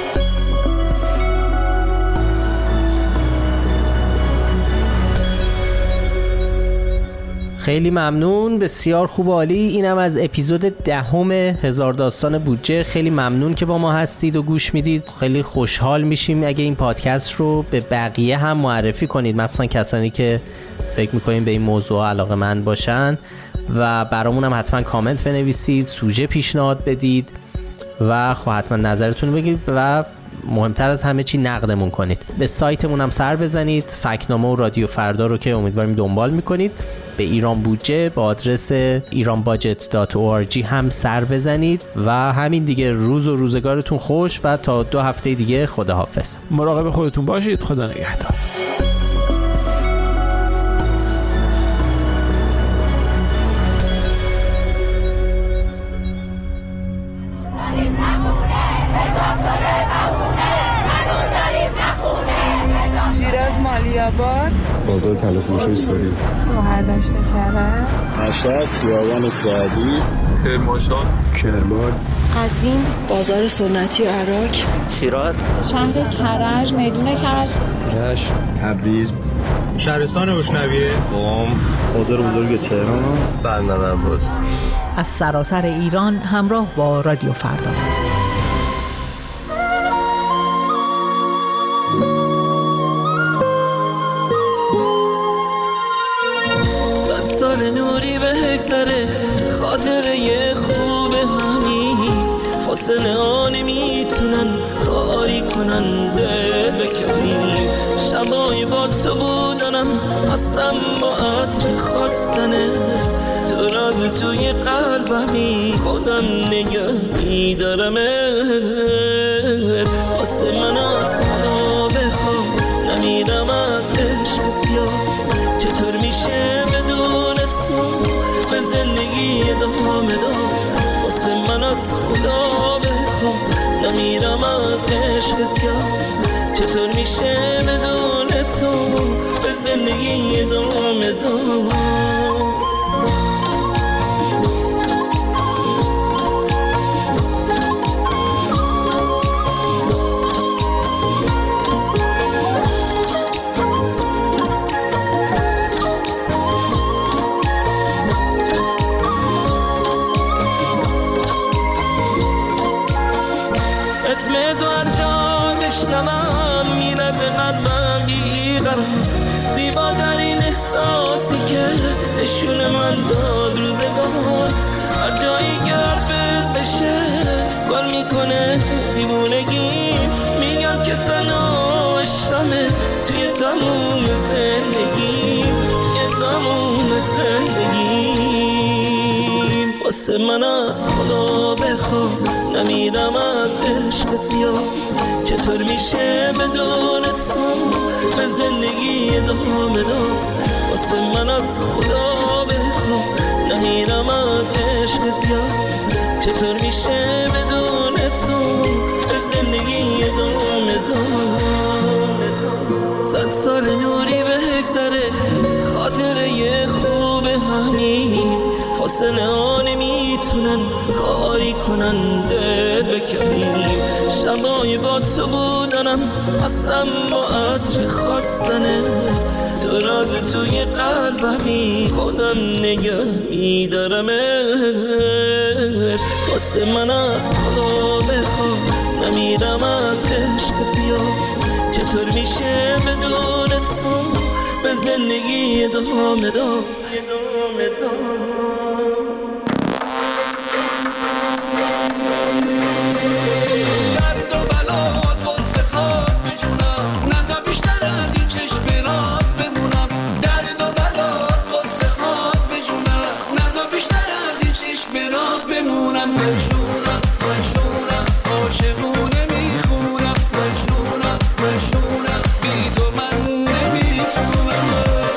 خیلی ممنون، بسیار خوب و عالی. اینم از اپیزود دهم هزار داستان بودجه. خیلی ممنون که با ما هستید و گوش میدید. خیلی خوشحال میشیم اگه این پادکست رو به بقیه هم معرفی کنید، مخصوصا کسانی که فکر میکنین به این موضوع علاقه‌مند باشن، و برامون هم حتما کامنت بنویسید، سوژه پیشنهاد بدید و خب حتما نظرتون رو بگید و مهمتر از همه چی نقدمون کنید. به سایتمون هم سر بزنید، فکتنامه و رادیو فردا رو که امیدواریم دنبال میکنید. به ایران بودجه با آدرس ایران باجت دات او آر جی هم سر بزنید و همین دیگه. روز و روزگارتون خوش و تا دو هفته دیگه خداحافظ.
مراقب خودتون باشید. خدا نگهدار.
بازار تلفروشی ساری
گوهر داشته کرد
مشهد خیابان سعدی
کرمانشاه
کرمان
قزوین بازار سنتی عراق
شیراز
شهر کرج میدون کرج
رشت تبریز
شهرستان روشنویه
قم بازار بزرگ تهران
بندر عباس.
از سراسر ایران همراه با رادیو فردا.
نوری به هکسره خاطره خوب همین فاصله ها نمیتونن کاری کنن دل بکنیم. شبای با تو بودنم هستم با عطر خواستنه تو راز توی قلبمی خودم نگه میدارم. واسه من از خدا بخوام نمیدم از عشق زیاد چطور میشه بدون تو به زندگی ادامه دار. واسه من از خدا بخوام نمیرم از عشق زیاد چطور میشه بدون تو به زندگی ادامه دار. اسم دو هر جا بشنوم میرد قلبم بیقرار. زیباترین احساسی که نشون من داد روزگار. هر جایی که حرفت بشه گل میکنه دیوونگی. میگم که تنها عشقمه توی تموم زندگی توی تموم زندگی. واسه من از خدا بخوام نمیرم از عشق زیاد چطور میشه بدون تو به زندگی ادامه دار. واسه من از خدا بخوام نمیرم از عشق زیاد چطور میشه بدون تو به زندگی ادامه داد صد سال نوری بگذره خاطره خوب همین فاصله ها نمیتونن کاری کنن دل بکنیم شبای با تو بودنم اصلا با عطر خواستنه تو راز توی قلبمی خودم نگه میدارمه واسه من از خدا بخوام نمیرم از عشق زیاد چطور میشه بدون تو به زندگی ادامه داد درد و بلات قصه خواب بجونم نزا بیشتر از این چشم را بمونم درد و بلات قصه خواب بجونم نزا بیشتر از این چشم را بمونم مجنونم مجنونم عاشقونه میخونم مجنونم مجنونم بی تو من نمیتونم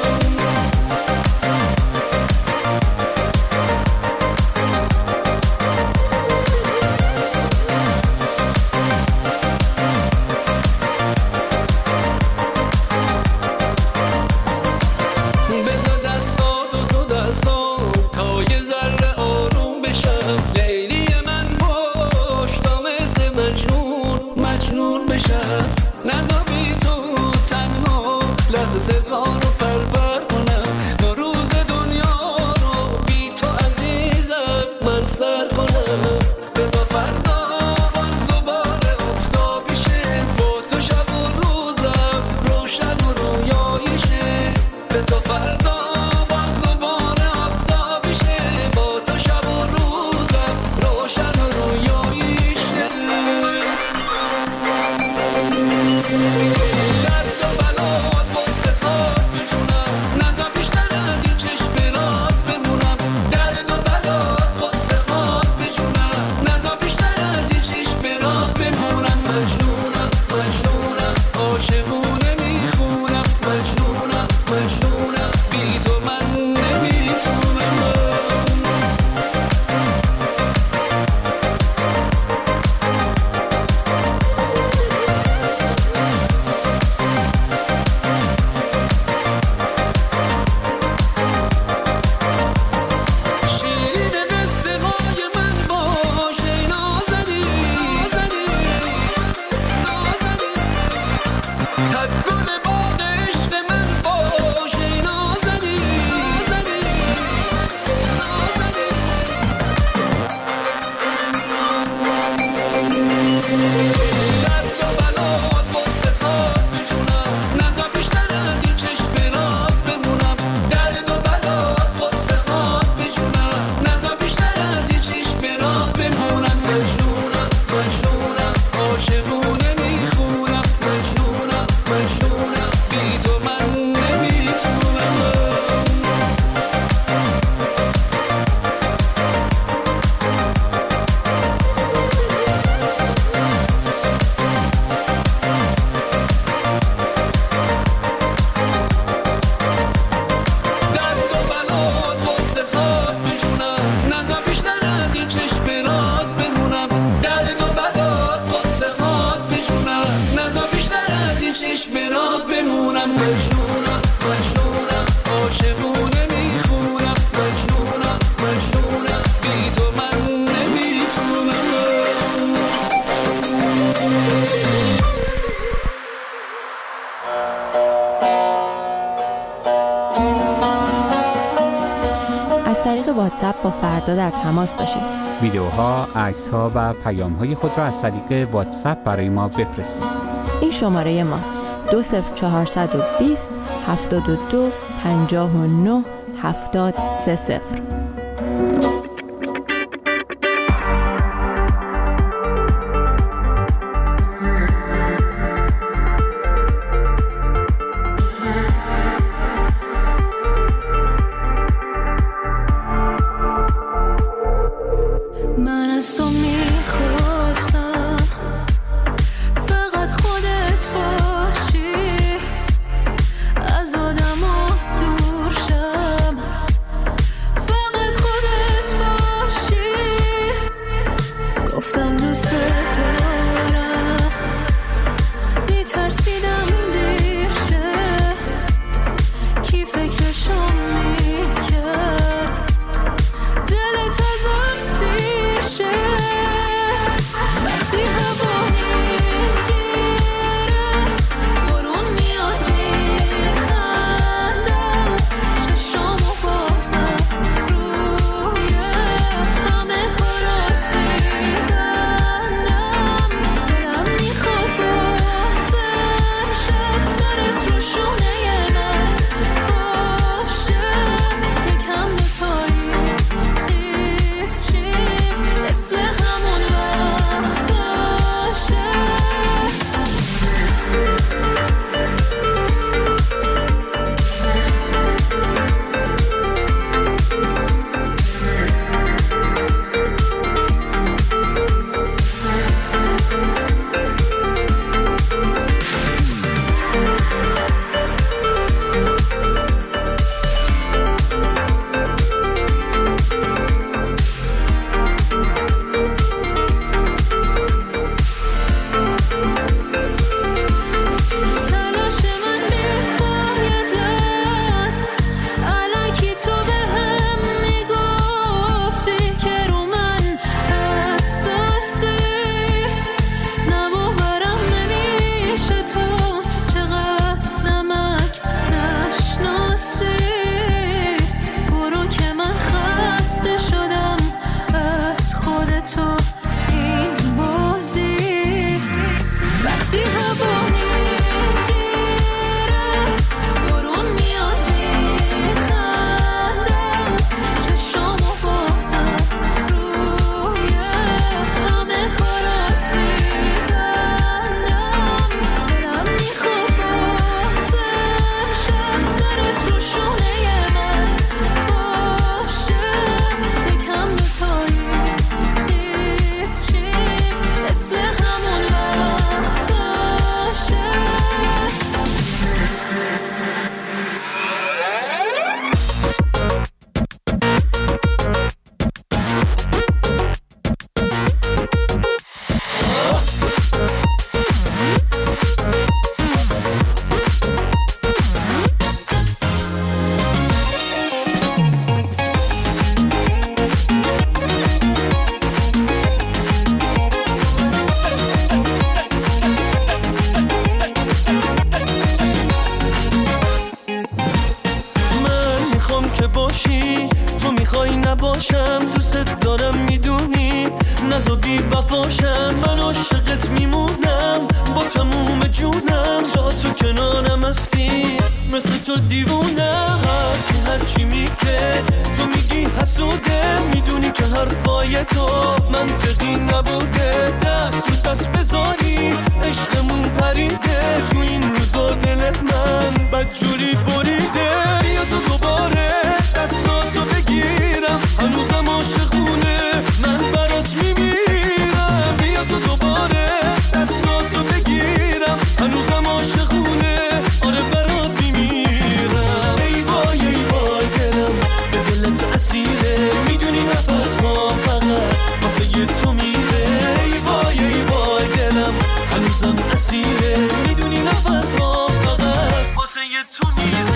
از طریق واتساپ با فردا در تماس باشید.
ویدیوها، عکس‌ها و پیام‌های خود را از طریق واتساپ برای ما بفرستید.
این شماره ماست: دو صفر چهارصد و بیست هفتاد و دو پنجاه و نه هفتاد سه صفر.
از آدم ها دور شم، فقط دوست دارم، میترسیدم دیر شه، کی فکرشو میکرد دلت ازم سیر شه. وقتی هوا میگیره بارون میاد میخندم، چشامو بازم روی همه کارات میبندم، دلم میخواد بازم شب سرت رو شونه من باشه، یکم دوتایی خیس شیم مثل همون وقتاشه. تلاش من بیفاید است، الکی تو به هم میگفتی که رو من حساسی، نباورم نمیشه تو چقدر نمک نشناسی، برو که من خسته شدم از خودتو این بازی. وقتی هوا میگیره بارون میاد میخندم، چشامو بازم روی همه کارات میبندم، دلم میخواد بازم شب سرت رو شونه من باشه، یکم دوتایی خیس شیم مثل همون وقتاشه. من میخوام که باشی، تو میخوای نباشم، دوست دارم میدونی، نزا بی وفاشم، من عاشقت میمونم با تموم جونم، تا تو کنارم هستی مثل تو دیوونم، هر کی هر چی میگه تو میگی حسوده، میدونی که حرفای تو منطقی نبوده، دست رو دست بذاری عشقمون پریده، تو این روزا دل من بدجوری بریده، بیا تو دوباره دستاتو بگیرم، هنوزم عاشقونه من برات میمیرم، بیا تو دوباره دستاتو بگیرم، هنوزم عاشقونه آره برات میمیرم. ای وای ای وای دلم به دلت اسیره، میدونی نفس ها فقط واسه یه تو میره، ای وای ای وای دلم هنوزم اسیره، میدونی نفس ها فقط واسه یه تو میره.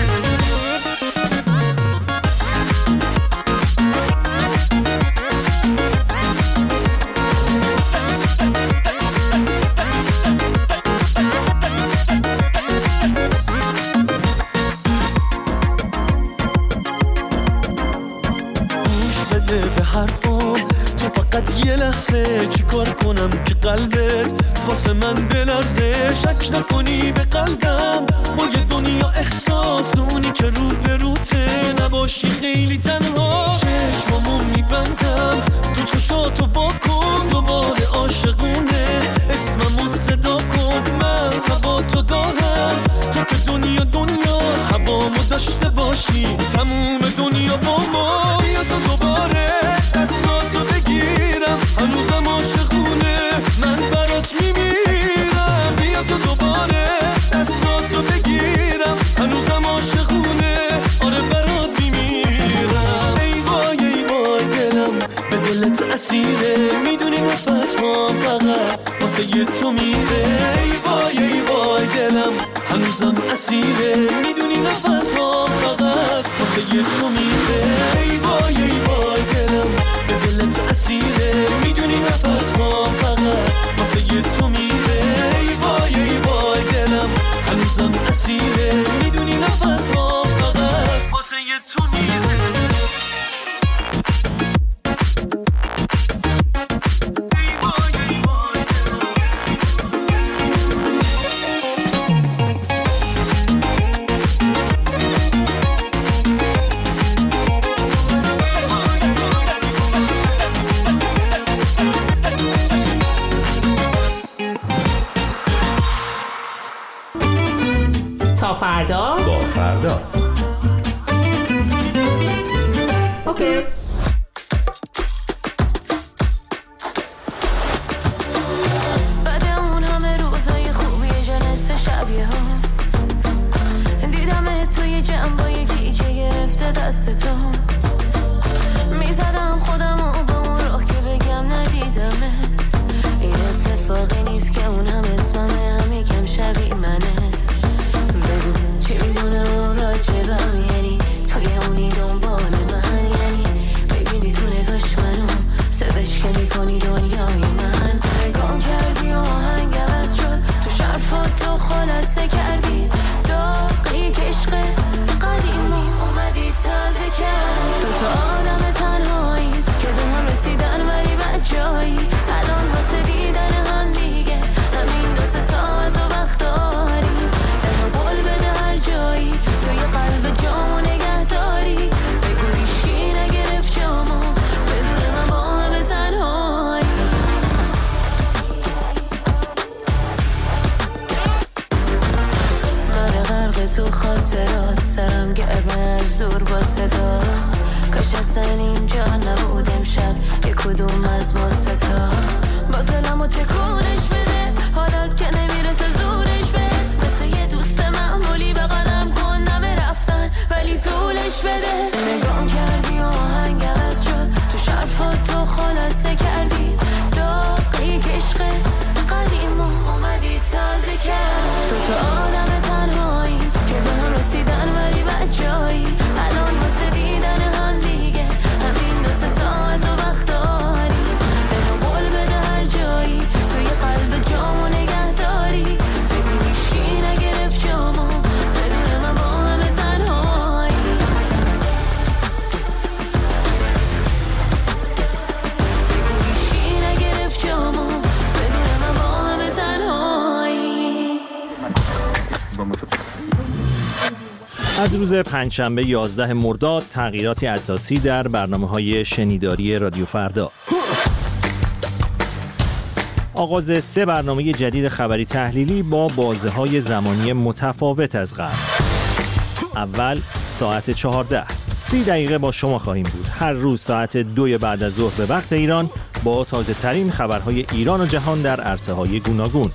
گوش بده به حرفام، تو فقط یه لحظه چی کار کنم که قلبت واسه من بلرزه، شک نکنی به قلبم با یه دنیا احساس، اونی که رو به روته نباشی خیلی تنها، چشمامو میبندم تو چشاتو با کن، دوباره عاشقونه اسممو صدا کن، من هوا تو دارم، تو که دنیا دنیا هوامو داشته باشی، تموم دنیا با ما، بیا تو دوباره دستاتو بگیرم، هنوزم عاشقونه من برات میمیرم، بیا تو دوباره دستاتو بگیرم، هنوزم عاشقونه آره برات میمیرم. ای وای ای وای دلم به دلت اسیره، میدونی نفس نفسام فقط واسه تو میره. ای وای ای وای دلم هنوزم اسیره، میدونی نفسام فقط واسه تو میره. ای وای ای وای دلم به دلت اسیره، میدونی نفسام فقط واسه تو میره. ای وای ای وای دلم هنوزم اسیره، میدونی نفسام فقط واسه تو میره.
تا فردا
با فردا.
اوکی.
بعد اون همه روزای خوبی جنس شبیه ها دیدم توی جنبا یکی که گرفته دست تو، میزدم خودم و با اون راه که بگم ندیدمت. این اتفاقی نیست که اونم اسممه، هم یکم شبیه منه. بگو چی میدونه اون راجبم، یعنی توی اونی دنبال من، یعنی ببینی تو نگاش منو صداش که میکنی دنیای من. نگام کردی و آهنگ عوض شد، تو شرفات تو خلاصه کردی داغی که عشق قدیمی اومدی تازه کرد. تو تا آدم تنهایی که به هم رسیدن ولی بد جایی، الان واسه دیدن هم دیگه همین دو سه ساعت و وقت داری. قول بده هر جایی توی قلب جامو نگه داری. بگو هیچکی نگرفت جامو بدون من با همه تنهایی. من غرق تو خاطرات، سرم گرمه از دور با صدات. کاش اصلا اینجا نبود امشب یک کدوم از ما ستا. باز دلمو تکونش بده حالا که نمیرسه زورش بده. مثل یه دوست معمولی بغلم کن نمه رفتن ولی طولش بده. نگام کردی و آهنگ عوض شد، تو شرفات تو خلاصه کردی داغی که عشق قدیمو اومدی تازه کرد. تو تا آدم تنهایی که به هم رسیدن ولی بد جایی، الان واسه دیدن هم دیگه همین دو سه ساعت و وقت داری. بگو قول بده هر جایی توی قلب جامو نگه داری. بگو هیچکی نگرفت جامو بدون من با همه تنهایی. بگو هیچکی نگرفت جامو بدون من با همه تنهایی.
از روز پنجشنبه یازده مرداد تغییراتی اساسی در برنامه‌های شنیداری رادیو فردا. آغاز سه برنامه جدید خبری تحلیلی با بازه‌های زمانی متفاوت از قبل. اول ساعت چهارده، سی دقیقه با شما خواهیم بود. هر روز ساعت دوی بعد از ظهر به وقت ایران با تازه ترین خبرهای ایران و جهان در عرصه‌های گوناگون.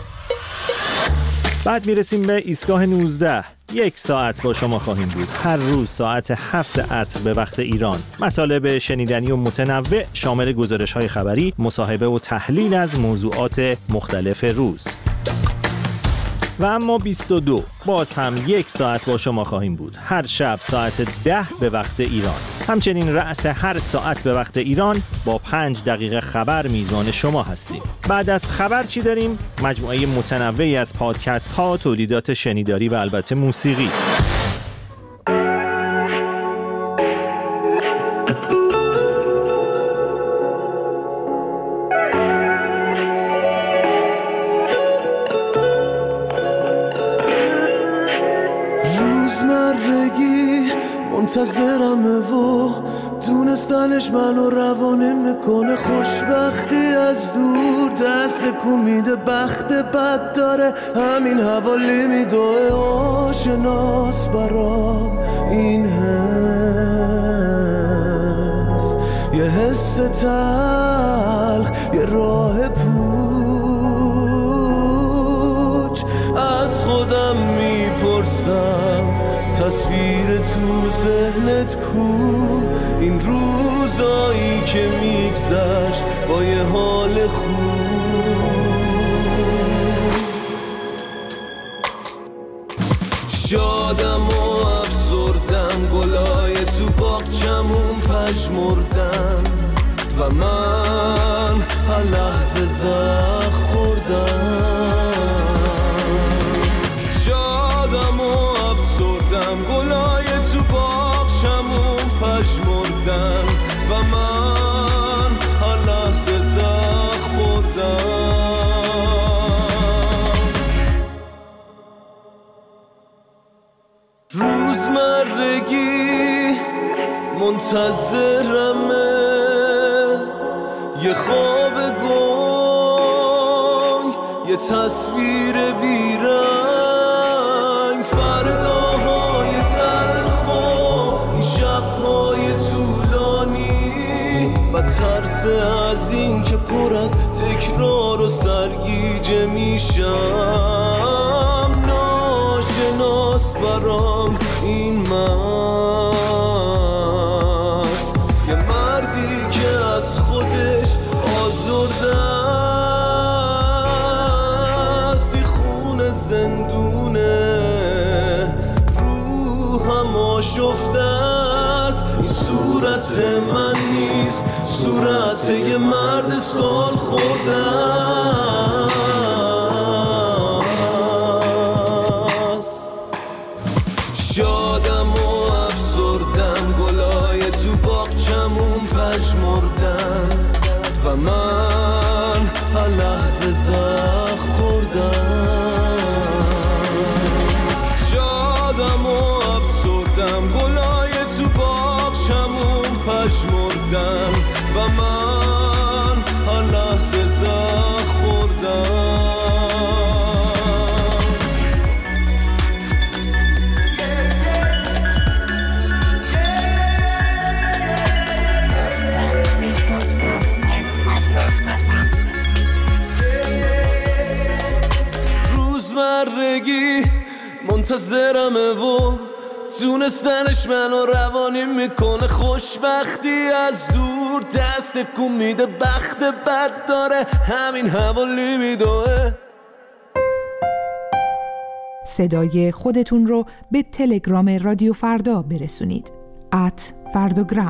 بعد میرسیم به ایستگاه نوزده، یک ساعت با شما خواهیم بود. هر روز ساعت هفت عصر به وقت ایران. مطالب شنیدنی و متنوع شامل گزارش‌های خبری، مصاحبه و تحلیل از موضوعات مختلف روز. و اما بیست و دو، باز هم یک ساعت با شما خواهیم بود. هر شب ساعت ده به وقت ایران. همچنین رأس هر ساعت به وقت ایران با پنج دقیقه خبر میزان شما هستیم. بعد از خبر چی داریم؟ مجموعه متنوعی از پادکست ها، تولیدات شنیداری و البته موسیقی.
روزمرگی منتظرمه و دونستنش منو روانه میکنه. خوشبختی از دور دست کو میده، بخت بد داره همین حوالی میدوه. آشناس برام این حس، یه حس تلخ، یه راه پوچ. از خودم میپرسم تصویر تو ذهنت کو، این روزایی که میگذشت با یه حال خوب. شادم و افسردم، گلای تو باغچمون پژمردن و من هر لحظه زخم خوردم. شادم و افسردم، گلای تو باغچمون پژمردن و من هر لحظه زخم خوردم. روزمرگی منتظرمه، یه خواب گنگ، یه تصویر بیرنگ، فرداهای تلخ و این شبهای طولانی و ترس از این که پر از تکرار و سرگیجه میشم. ناشناس برام این مرد، یه مردی که از خودش آزرده است، این خون زندونه، روحم آشفته است. این صورت من نیست، صورت یه مرد سال خورده است. شادم و افسردم، گلای تو باغچمون پژمردن و من هر لحظه زخم خوردم. شادم و افسردم، گلای تو باغچمون پژمردن و من هر لحظه زخم خوردم. روزمرگی منتظرمه و دونستنش منو روانی میکنه. خوشبختی از دور دست کن میده، بخت بد داره همین حوالی میدوه.
صدای خودتون رو به تلگرام رادیو فردا برسونید. ات فرداگرام.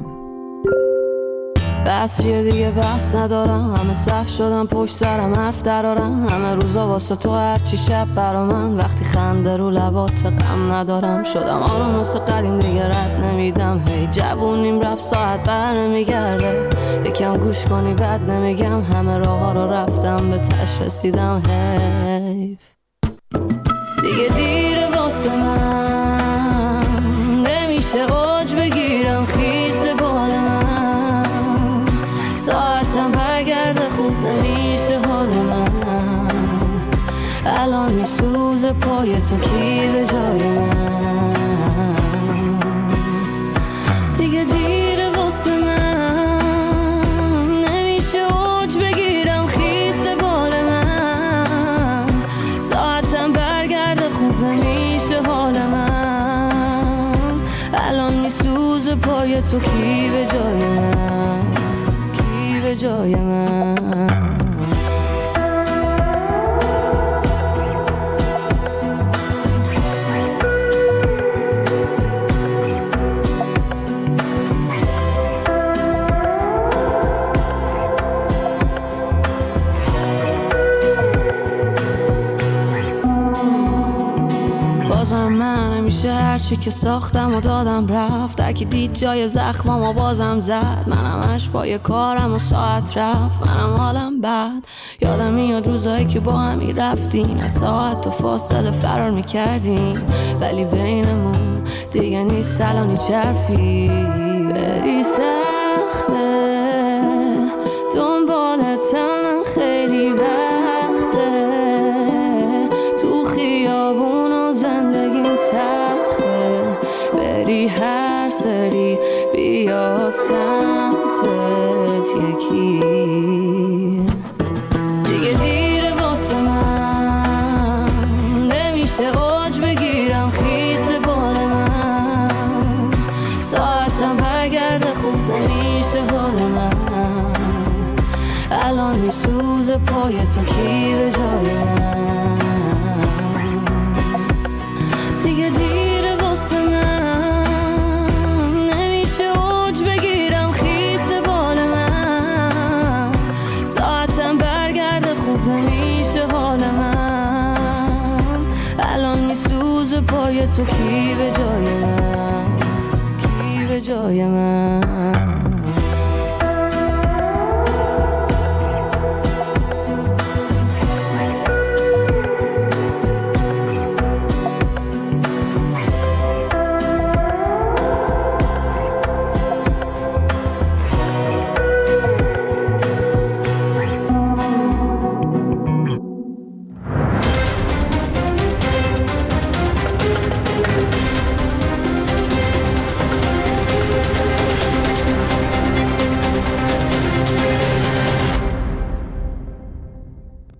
بس چیه دیگه، بس ندارم، همه صف شدم پشت سرم حرف درارم. همه روزا واسه تو هرچی شب برا من، وقتی خنده رو لبات غم ندارم. شدم آروم مثل قدیم دیگه رد نمیدم، هی جوونیم رفت ساعت بر نمیگرده. یکم گوش کنی بد نمیگم، همه راه ها رو رفتم به تش رسیدم. حیف دیگه دیره واسه من، نمیشه اوج بگیرم خیس بال من. ساعتم برگرده خوب نمیشه حال من، الان میسوزه پای تو کی به جای من. دیگه دیره واسه من، نمیشه اوج بگیرم خیس بال من. ساعتم برگرده خوب نمیشه حال من، الان میسوزه پای تو کی به جای من، کی به جای من. هرچی که ساختم و دادم رفت، درکی دید جای زخمم و بازم زد. منم همش پای کارم و ساعت رفت، منم حالم بد. یادم میاد روزایی که با همی رفتیم، از ساعت و فاصله فرار میکردیم، ولی بینمون دیگه نیست الانی چرفی. بری سخته دنبالتم خیلی وقته، تو خیابون و زندگیم تلخه. بری هر سری بیاد سمتت یکی، دیگه دیره واسه من، نمیشه اوج بگیرم خیس بال من. پای تو کی به جای من دیگه دیره واسه من نمیشه اوج بگیرم خیس بال من ساعتم برگرده خوب نمیشه حال من الان میسوزه پای تو کی به جای من کی به جای من